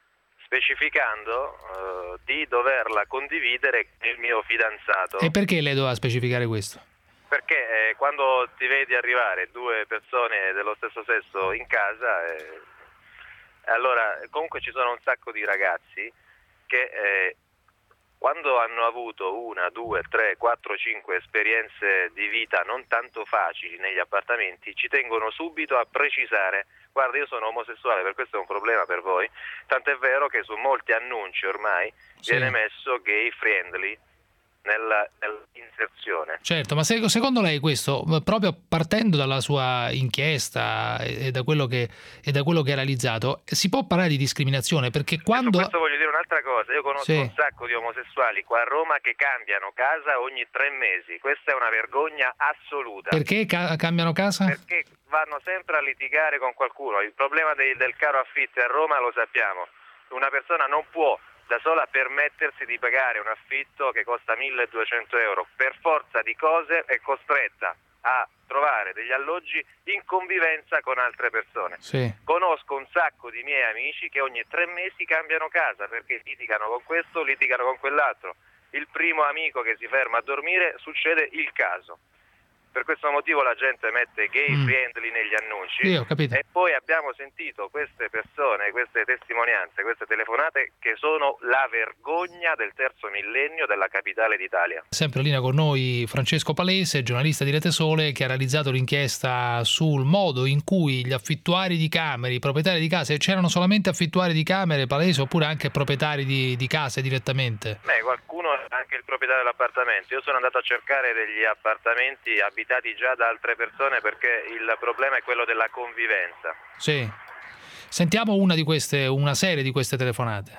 specificando di doverla condividere con il mio fidanzato. E perché lei doveva specificare questo? Perché quando ti vedi arrivare due persone dello stesso sesso in casa, allora comunque ci sono un sacco di ragazzi che quando hanno avuto 1, 2, 3, 4, 5 esperienze di vita non tanto facili negli appartamenti, ci tengono subito a precisare: guarda, io sono omosessuale, per questo è un problema per voi. Tant'è vero che su molti annunci ormai viene messo gay friendly nell'inserzione. Certo, ma secondo lei questo, proprio partendo dalla sua inchiesta e da quello che ha realizzato, si può parlare di discriminazione? Perché quando... Su questo voglio dire un'altra cosa: io conosco un sacco di omosessuali qua a Roma che cambiano casa ogni 3 mesi. Questa è una vergogna assoluta. Perché cambiano casa? Perché vanno sempre a litigare con qualcuno. Il problema del caro affitti a Roma lo sappiamo. Una persona non può da sola permettersi di pagare un affitto che costa 1.200 euro. Per forza di cose è costretta a trovare degli alloggi in convivenza con altre persone. Sì. Conosco un sacco di miei amici che ogni 3 mesi cambiano casa perché litigano con questo, litigano con quell'altro. Il primo amico che si ferma a dormire succede il caso. Per questo motivo la gente mette gay friendly negli annunci. Sì, ho capito. E poi abbiamo sentito queste persone, queste testimonianze, queste telefonate che sono la vergogna del terzo millennio della capitale d'Italia. Sempre in linea con noi Francesco Palese, giornalista di Rete Sole, che ha realizzato l'inchiesta sul modo in cui gli affittuari di camere, i proprietari di case, c'erano solamente affittuari di camere, Palese, oppure anche proprietari di case direttamente? Qualcuno è anche il proprietario dell'appartamento. Io sono andato a cercare degli appartamenti abitati già da altre persone perché il problema è quello della convivenza. Sì. Sentiamo una serie di queste telefonate.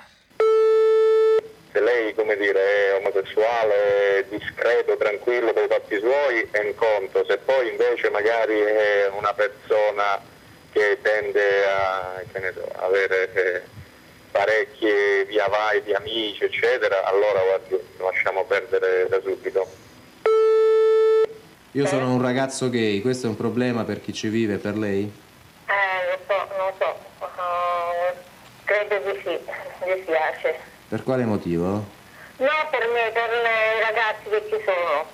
Se lei, come dire, è omosessuale, discreto, tranquillo per i fatti suoi, è un conto. Se poi invece magari è una persona che tende a avere parecchi via vai di amici, eccetera, allora guardi, lasciamo perdere da subito. Io sono un ragazzo gay, questo è un problema per chi ci vive, per lei? Non so, credo di sì, mi dispiace. Per quale motivo? No, per me, per i ragazzi che ci sono.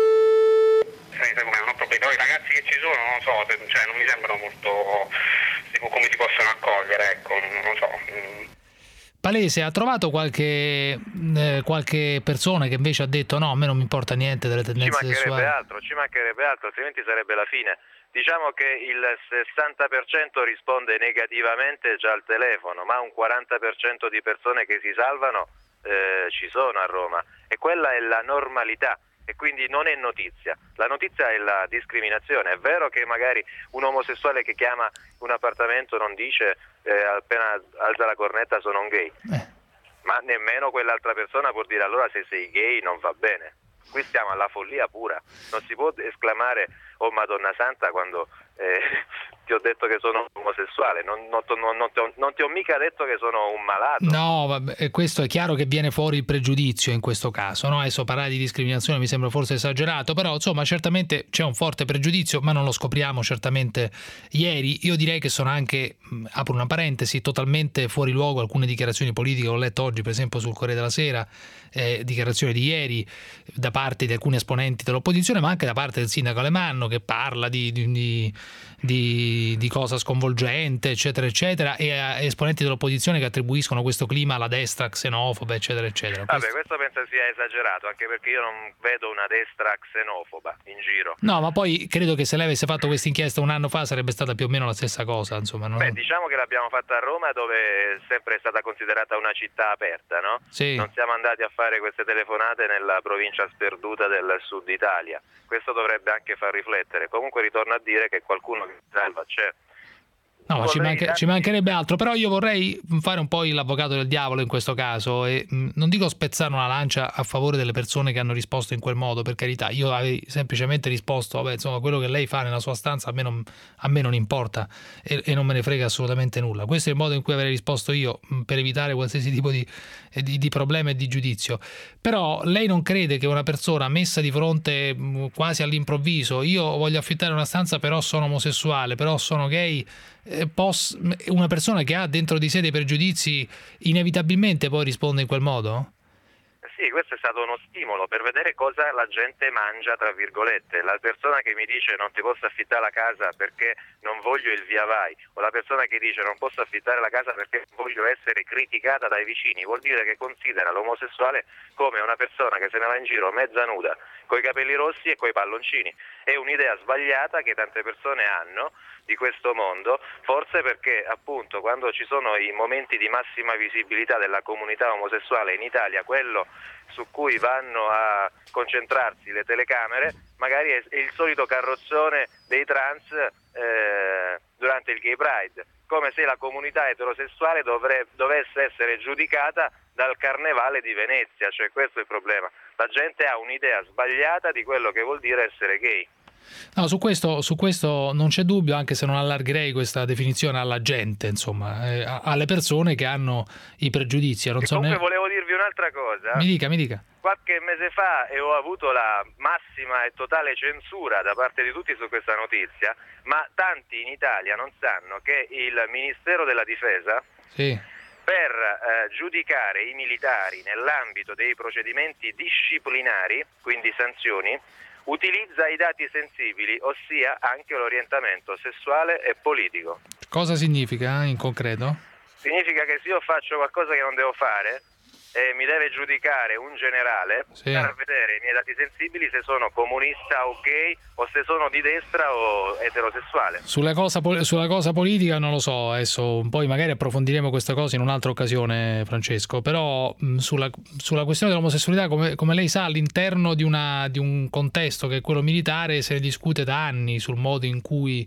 Non proprio i ragazzi che ci sono, non so, cioè non mi sembrano molto come si possono accogliere, ecco, non so. Palese, ha trovato qualche persona che invece ha detto no, a me non mi importa niente delle tendenze sessuali? Ci mancherebbe altro, altrimenti sarebbe la fine. Diciamo che il 60% risponde negativamente già al telefono, ma un 40% di persone che si salvano ci sono a Roma, e quella è la normalità. E quindi non è notizia. La notizia è la discriminazione. È vero che magari un omosessuale che chiama un appartamento non dice appena alza la cornetta sono un gay, ma nemmeno quell'altra persona può dire allora se sei gay non va bene. Qui stiamo alla follia pura. Non si può esclamare oh Madonna Santa quando ti ho detto che sono omosessuale, non ti ho mica detto che sono un malato. No, vabbè, questo è chiaro che viene fuori il pregiudizio in questo caso, no? Adesso parlare di discriminazione mi sembra forse esagerato, però insomma certamente c'è un forte pregiudizio, ma non lo scopriamo certamente ieri. Io direi che sono anche, apro una parentesi, totalmente fuori luogo alcune dichiarazioni politiche che ho letto oggi, per esempio sul Corriere della Sera, dichiarazioni di ieri da parte di alcuni esponenti dell'opposizione, ma anche da parte del sindaco Alemanno, che parla di cosa sconvolgente, eccetera eccetera, e esponenti dell'opposizione che attribuiscono questo clima alla destra xenofoba, eccetera eccetera. Vabbè, questo penso sia esagerato, anche perché io non vedo una destra xenofoba in giro. No, ma poi credo che se lei avesse fatto questa inchiesta un anno fa sarebbe stata più o meno la stessa cosa, insomma. Diciamo che l'abbiamo fatta a Roma, dove è sempre stata considerata una città aperta, no? Sì. Non siamo andati a fare queste telefonate nella provincia sperduta del sud Italia. Questo dovrebbe anche far riflettere. Comunque ritorno a dire che qualcuno che salva c'è. No, ci mancherebbe altro, però io vorrei fare un po' l'avvocato del diavolo in questo caso e non dico spezzare una lancia a favore delle persone che hanno risposto in quel modo, per carità. Io avevo semplicemente risposto, vabbè, insomma, quello che lei fa nella sua stanza a me non importa e non me ne frega assolutamente nulla. Questo è il modo in cui avrei risposto io per evitare qualsiasi tipo di problema e di giudizio. Però lei non crede che una persona messa di fronte quasi all'improvviso, io voglio affittare una stanza però sono omosessuale, però sono gay, una persona che ha dentro di sé dei pregiudizi inevitabilmente poi risponde in quel modo? Sì, questo è stato uno stimolo per vedere cosa la gente mangia, tra virgolette. La persona che mi dice non ti posso affittare la casa perché non voglio il via vai, o la persona che dice non posso affittare la casa perché voglio essere criticata dai vicini, vuol dire che considera l'omosessuale come una persona che se ne va in giro mezza nuda, coi capelli rossi e coi palloncini. È un'idea sbagliata che tante persone hanno di questo mondo, forse perché appunto quando ci sono i momenti di massima visibilità della comunità omosessuale in Italia, quello su cui vanno a concentrarsi le telecamere magari è il solito carrozzone dei trans durante il Gay Pride, come se la comunità eterosessuale dovesse essere giudicata dal Carnevale di Venezia, cioè questo è il problema. La gente ha un'idea sbagliata di quello che vuol dire essere gay. No, su questo non c'è dubbio, anche se non allargherei questa definizione alla gente, insomma, alle persone che hanno i pregiudizi. Comunque volevo dirvi un'altra cosa. Mi dica. Qualche mese fa ho avuto la massima e totale censura da parte di tutti su questa notizia, ma tanti in Italia non sanno che il Ministero della Difesa, per giudicare i militari nell'ambito dei procedimenti disciplinari, quindi sanzioni, utilizza i dati sensibili, ossia anche l'orientamento sessuale e politico. Cosa significa in concreto? Significa che se io faccio qualcosa che non devo fare e mi deve giudicare un generale per vedere i miei dati sensibili se sono comunista o gay o se sono di destra o eterosessuale. Sulla cosa politica non lo so, adesso poi magari approfondiremo questa cosa in un'altra occasione, Francesco, però sulla questione dell'omosessualità, come lei sa, all'interno di un contesto che è quello militare se ne discute da anni sul modo in cui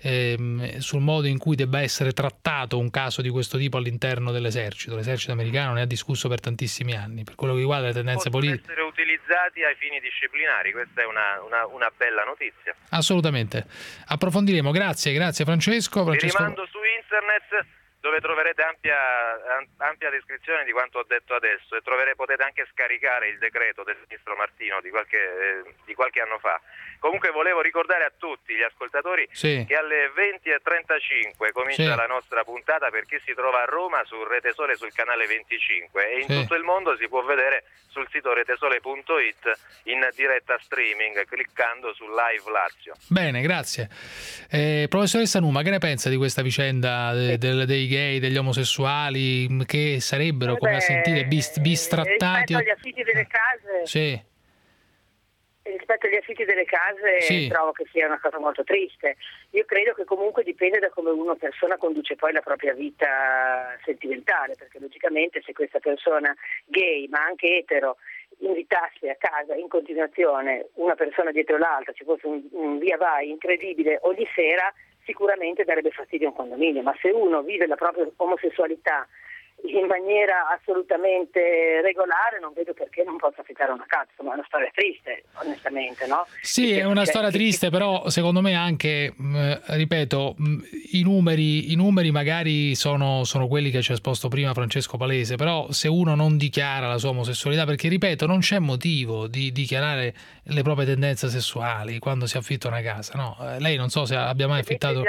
debba essere trattato un caso di questo tipo all'interno dell'esercito. L'esercito americano ne ha discusso per tantissimi anni. Per quello che riguarda le tendenze politiche, possono essere utilizzati ai fini disciplinari, questa è una bella notizia. Assolutamente, approfondiremo. Grazie Francesco. Vi rimando su internet dove troverete ampia descrizione di quanto ho detto adesso e potete anche scaricare il decreto del ministro Martino di qualche anno fa. Comunque volevo ricordare a tutti gli ascoltatori che alle 20:35 comincia la nostra puntata per chi si trova a Roma su Rete Sole sul canale 25 e in tutto il mondo si può vedere sul sito retesole.it in diretta streaming cliccando su Live Lazio. Bene, grazie. Professoressa Numa, che ne pensa di questa vicenda dei gay, degli omosessuali che sarebbero, come a sentire, bistrattati? Rispetto agli affitti delle case, rispetto agli affitti delle case trovo che sia una cosa molto triste. Io credo che comunque dipende da come una persona conduce poi la propria vita sentimentale, perché logicamente se questa persona gay ma anche etero invitasse a casa in continuazione una persona dietro l'altra, ci fosse un via vai incredibile ogni sera, sicuramente darebbe fastidio a un condominio. Ma se uno vive la propria omosessualità in maniera assolutamente regolare, non vedo perché non possa affittare una casa. Ma è una storia triste, onestamente, no? Sì, è una storia triste, però secondo me anche, ripeto, i numeri magari sono quelli che ci ha esposto prima Francesco Palese, però se uno non dichiara la sua omosessualità, perché ripeto, non c'è motivo di dichiarare le proprie tendenze sessuali quando si affitta una casa, no? Lei non so se abbia mai affittato...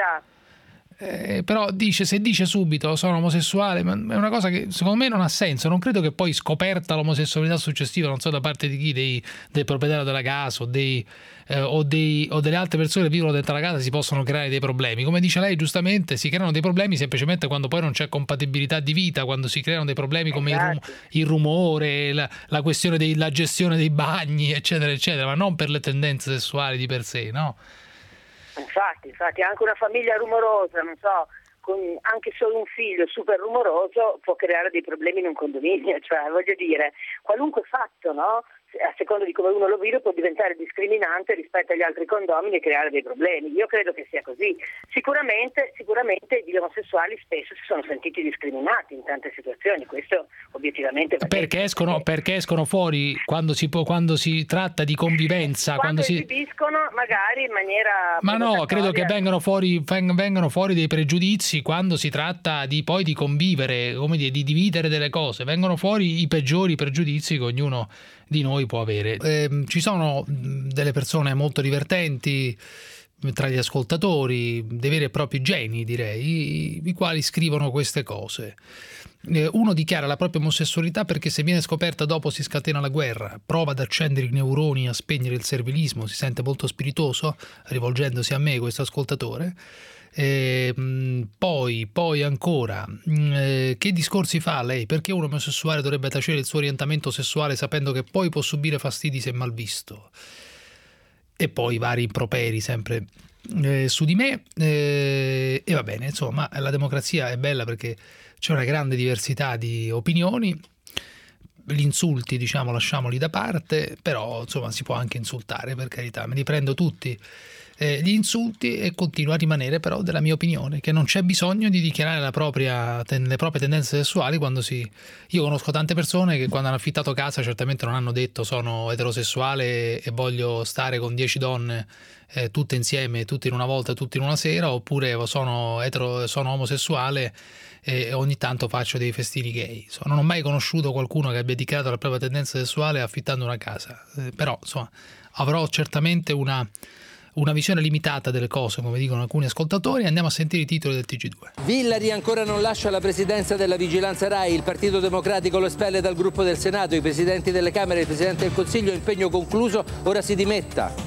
però se dice subito sono omosessuale, ma è una cosa che secondo me non ha senso. Non credo che poi, scoperta l'omosessualità successiva, non so da parte di chi, del proprietario della casa o delle altre persone che vivono dentro la casa, si possono creare dei problemi. Come dice lei giustamente, si creano dei problemi semplicemente quando poi non c'è compatibilità di vita, quando si creano dei problemi come il rumore, la questione della gestione dei bagni, eccetera eccetera, ma non per le tendenze sessuali di per sé, no? Infatti anche una famiglia rumorosa, non so, con anche solo un figlio super rumoroso può creare dei problemi in un condominio, cioè voglio dire, qualunque fatto, no? a seconda di come uno lo vive, può diventare discriminante rispetto agli altri condomini e creare dei problemi. Io credo che sia così. Sicuramente gli omosessuali spesso si sono sentiti discriminati in tante situazioni, questo obiettivamente va detto. Perché escono fuori quando si tratta di convivenza, quando si esibiscono magari in maniera ma no, credo che vengano fuori dei pregiudizi quando si tratta di convivere, come dire, di dividere delle cose, vengono fuori i peggiori pregiudizi che ognuno di noi può avere. Ci sono delle persone molto divertenti tra gli ascoltatori, dei veri e propri geni, direi, i quali scrivono queste cose. Uno dichiara la propria omosessualità perché se viene scoperta dopo si scatena la guerra, prova ad accendere i neuroni, a spegnere il servilismo, si sente molto spiritoso, rivolgendosi a me questo ascoltatore. Poi ancora, che discorsi fa lei? Perché un omosessuale dovrebbe tacere il suo orientamento sessuale sapendo che poi può subire fastidi se mal visto? E poi vari improperi sempre su di me, e va bene, insomma, la democrazia è bella perché c'è una grande diversità di opinioni. Gli insulti, diciamo, lasciamoli da parte, però insomma si può anche insultare, per carità, me li prendo tutti gli insulti e continuo a rimanere però della mia opinione, che non c'è bisogno di dichiarare le proprie tendenze sessuali quando io conosco tante persone che quando hanno affittato casa certamente non hanno detto sono eterosessuale e voglio stare con 10 donne tutte insieme, tutte in una volta, tutte in una sera, oppure sono omosessuale e ogni tanto faccio dei festini gay. Non ho mai conosciuto qualcuno che abbia dichiarato la propria tendenza sessuale affittando una casa, però insomma avrò certamente una visione limitata delle cose, come dicono alcuni ascoltatori. Andiamo a sentire i titoli del TG2. Villari ancora non lascia la presidenza della Vigilanza Rai, il Partito Democratico lo espelle dal gruppo del Senato, i presidenti delle Camere e il Presidente del Consiglio, impegno concluso, ora si dimetta.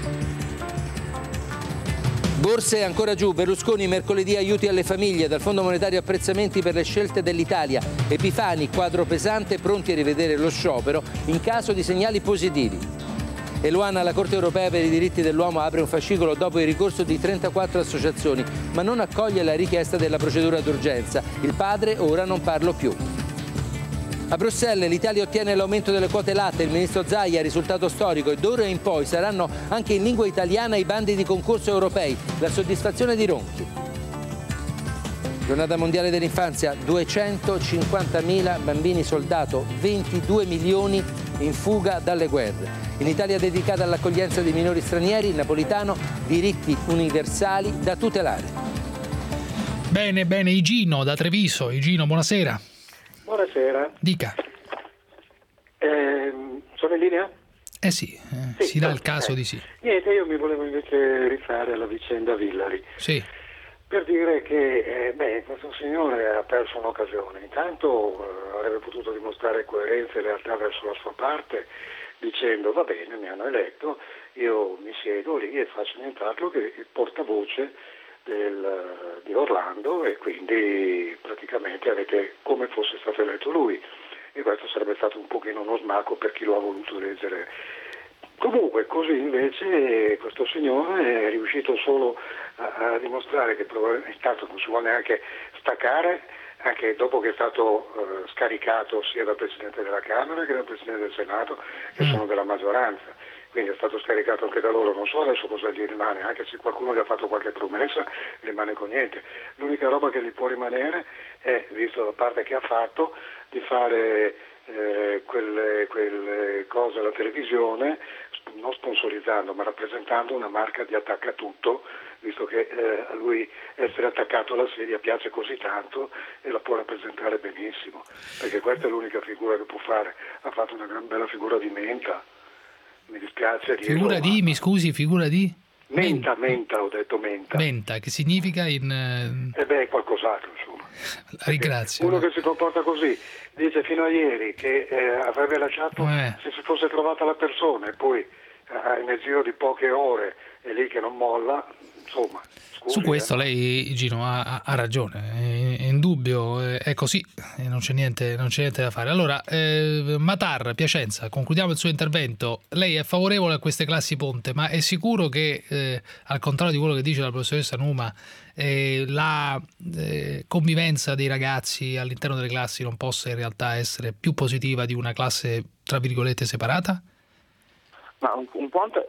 Borse ancora giù, Berlusconi mercoledì aiuti alle famiglie, dal Fondo Monetario apprezzamenti per le scelte dell'Italia, Epifani quadro pesante, pronti a rivedere lo sciopero in caso di segnali positivi. E Luana, la Corte Europea per i diritti dell'uomo apre un fascicolo dopo il ricorso di 34 associazioni, ma non accoglie la richiesta della procedura d'urgenza. Il padre ora non parlo più. A Bruxelles l'Italia ottiene l'aumento delle quote latte, il ministro Zaia, risultato storico, e d'ora in poi saranno anche in lingua italiana i bandi di concorso europei, la soddisfazione di Ronchi. Giornata mondiale dell'infanzia, 250.000 bambini soldato, 22 milioni in fuga dalle guerre. In Italia dedicata all'accoglienza dei minori stranieri, Napolitano, diritti universali da tutelare. Bene, Igino da Treviso. Igino, buonasera. Buonasera. Dica. Sono in linea? Sì, si dà il caso di sì. Niente, io mi volevo invece rifare alla vicenda Villari. Sì. Per dire che questo signore ha perso un'occasione. Intanto avrebbe potuto dimostrare coerenza e lealtà verso la sua parte, dicendo va bene, mi hanno eletto, io mi siedo lì e faccio nient'altro che il portavoce di Orlando, e quindi praticamente avete come fosse stato eletto lui, e questo sarebbe stato un pochino uno smacco per chi lo ha voluto leggere. Comunque così invece questo signore è riuscito solo a dimostrare che probabilmente intanto non si vuole neanche staccare, anche dopo che è stato scaricato sia dal Presidente della Camera che dal Presidente del Senato, che sono della maggioranza. Quindi è stato scaricato anche da loro, non so adesso cosa gli rimane, anche se qualcuno gli ha fatto qualche promessa, rimane con niente. L'unica roba che gli può rimanere è, visto la parte che ha fatto, di fare quelle cose alla televisione, non sponsorizzando ma rappresentando una marca di attaccatutto, visto che a lui essere attaccato alla sedia piace così tanto e la può rappresentare benissimo, perché questa è l'unica figura che può fare. Ha fatto una gran bella figura di Menta, mi dispiace dirlo. Figura di, mi scusi, figura di? Menta, ho detto Menta. Menta, che significa in... qualcos'altro, insomma. La ringrazio. Uno che si comporta così, dice fino a ieri che avrebbe lasciato se si fosse trovata la persona, e poi nel giro di poche ore è lì che non molla, insomma. Scusi, su questo lei, Gino, ha ragione, è indubbio, è così, non c'è niente da fare. Allora, Matar, Piacenza, concludiamo il suo intervento. Lei è favorevole a queste classi ponte, ma è sicuro che, al contrario di quello che dice la professoressa Numa, la convivenza dei ragazzi all'interno delle classi non possa in realtà essere più positiva di una classe, tra virgolette, separata? Ma un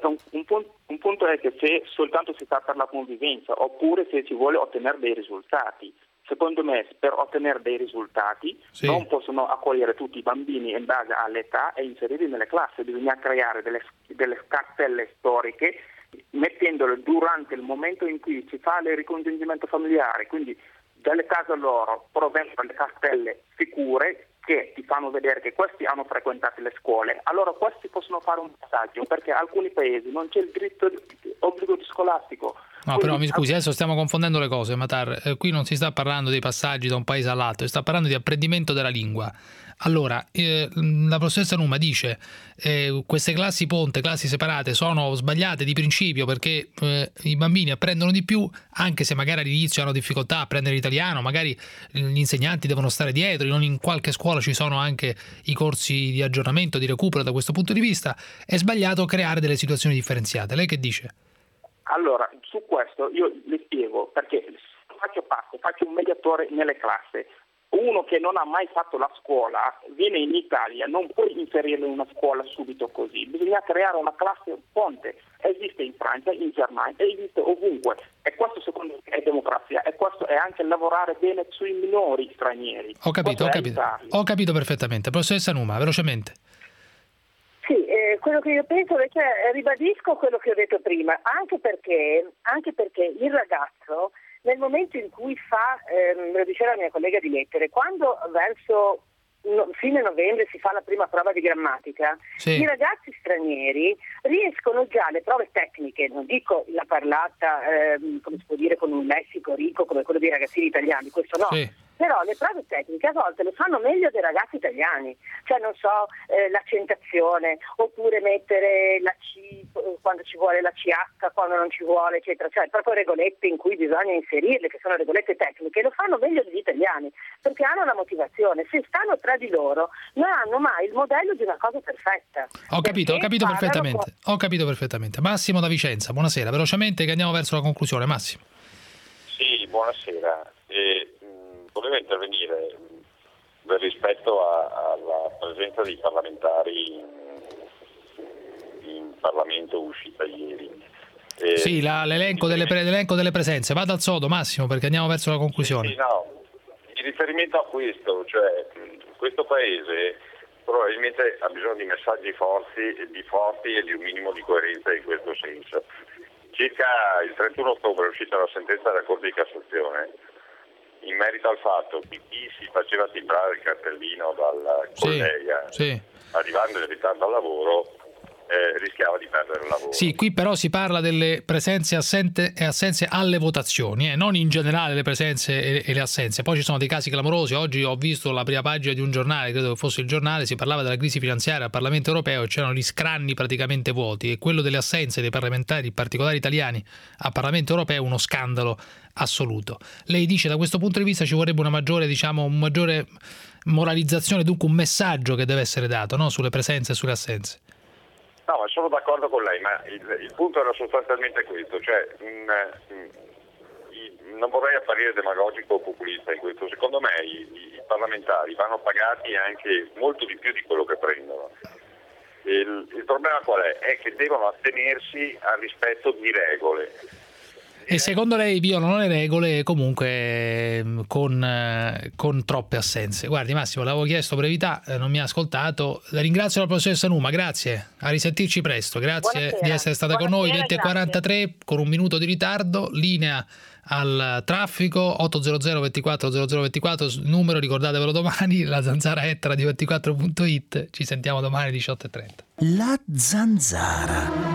punto è che se soltanto si fa per la convivenza, oppure se si vuole ottenere dei risultati. Secondo me, per ottenere dei risultati non possono accogliere tutti i bambini in base all'età e inserirli nelle classi. Bisogna creare delle cartelle storiche, mettendole durante il momento in cui si fa il ricongiungimento familiare, quindi dalle case loro provengono le cartelle sicure che ti fanno vedere che questi hanno frequentato le scuole. Allora questi possono fare un passaggio, perché in alcuni paesi non c'è il diritto obbligo scolastico. No, però mi scusi, adesso stiamo confondendo le cose, Matar. Qui non si sta parlando dei passaggi da un paese all'altro, si sta parlando di apprendimento della lingua. Allora, la professoressa Numa dice queste classi ponte, classi separate sono sbagliate di principio perché i bambini apprendono di più, anche se magari all'inizio hanno difficoltà a apprendere l'italiano, magari gli insegnanti devono stare dietro, in qualche scuola ci sono anche i corsi di aggiornamento, di recupero da questo punto di vista. È sbagliato creare delle situazioni differenziate. Lei che dice? Allora, su questo io le spiego, perché faccio un mediatore nelle classi. Uno che non ha mai fatto la scuola viene in Italia, non puoi inserirlo in una scuola subito così, bisogna creare una classe ponte. Esiste in Francia, in Germania, esiste ovunque, e questo secondo me è democrazia, e questo è anche lavorare bene sui minori stranieri. Ho capito perfettamente. Professoressa Numa, velocemente. Sì, quello che io penso invece, ribadisco quello che ho detto prima, anche perché il ragazzo nel momento in cui lo diceva la mia collega di lettere, quando verso fine novembre si fa la prima prova di grammatica, i ragazzi stranieri riescono già alle prove tecniche, non dico la parlata come si può dire con un lessico ricco come quello dei ragazzini italiani, questo no. Però le prove tecniche a volte le fanno meglio dei ragazzi italiani, cioè non so, l'accentazione, oppure mettere la C quando ci vuole, la CH quando non ci vuole, eccetera, cioè proprio regolette in cui bisogna inserirle, che sono regolette tecniche, lo fanno meglio degli italiani, perché hanno la motivazione. Se stanno tra di loro non hanno mai il modello di una cosa perfetta. Ho capito perfettamente. Massimo da Vicenza, buonasera, velocemente che andiamo verso la conclusione. Massimo. Sì, buonasera. Volevo intervenire rispetto alla presenza dei parlamentari in Parlamento uscita ieri. Sì, l'elenco delle presenze. Vada al sodo, Massimo, perché andiamo verso la conclusione. Sì, no. In riferimento a questo, cioè questo Paese probabilmente ha bisogno di messaggi forti e di un minimo di coerenza in questo senso. Circa il 31 ottobre è uscita la sentenza della Corte di Cassazione in merito al fatto che chi si faceva timbrare il cartellino dal collega arrivando in ritardo al lavoro rischiava di perdere il lavoro. Sì, qui però si parla delle presenze e assenze alle votazioni, non in generale le presenze e le assenze. Poi ci sono dei casi clamorosi. Oggi ho visto la prima pagina di un giornale, credo che fosse Il Giornale, si parlava della crisi finanziaria al Parlamento europeo e c'erano gli scranni praticamente vuoti, e quello delle assenze dei parlamentari, in particolare italiani, al Parlamento europeo è uno scandalo assoluto. Lei dice da questo punto di vista ci vorrebbe una maggiore moralizzazione, dunque un messaggio che deve essere dato, no? Sulle presenze e sulle assenze. No, ma sono d'accordo con lei, ma il punto era sostanzialmente questo, cioè non vorrei apparire demagogico o populista in questo, secondo me i parlamentari vanno pagati anche molto di più di quello che prendono. Il problema qual è? È che devono attenersi al rispetto di regole. E secondo lei violano le regole comunque con troppe assenze. Guardi Massimo, l'avevo chiesto brevità, non mi ha ascoltato. La ringrazio la professoressa Numa, grazie, a risentirci presto, grazie. Buonasera. Di essere stata con noi. 20:43 con un minuto di ritardo, linea al traffico 800 24 0024, numero ricordatevelo domani, la zanzara ettera di 24.it. Ci sentiamo domani 18:30. La zanzara.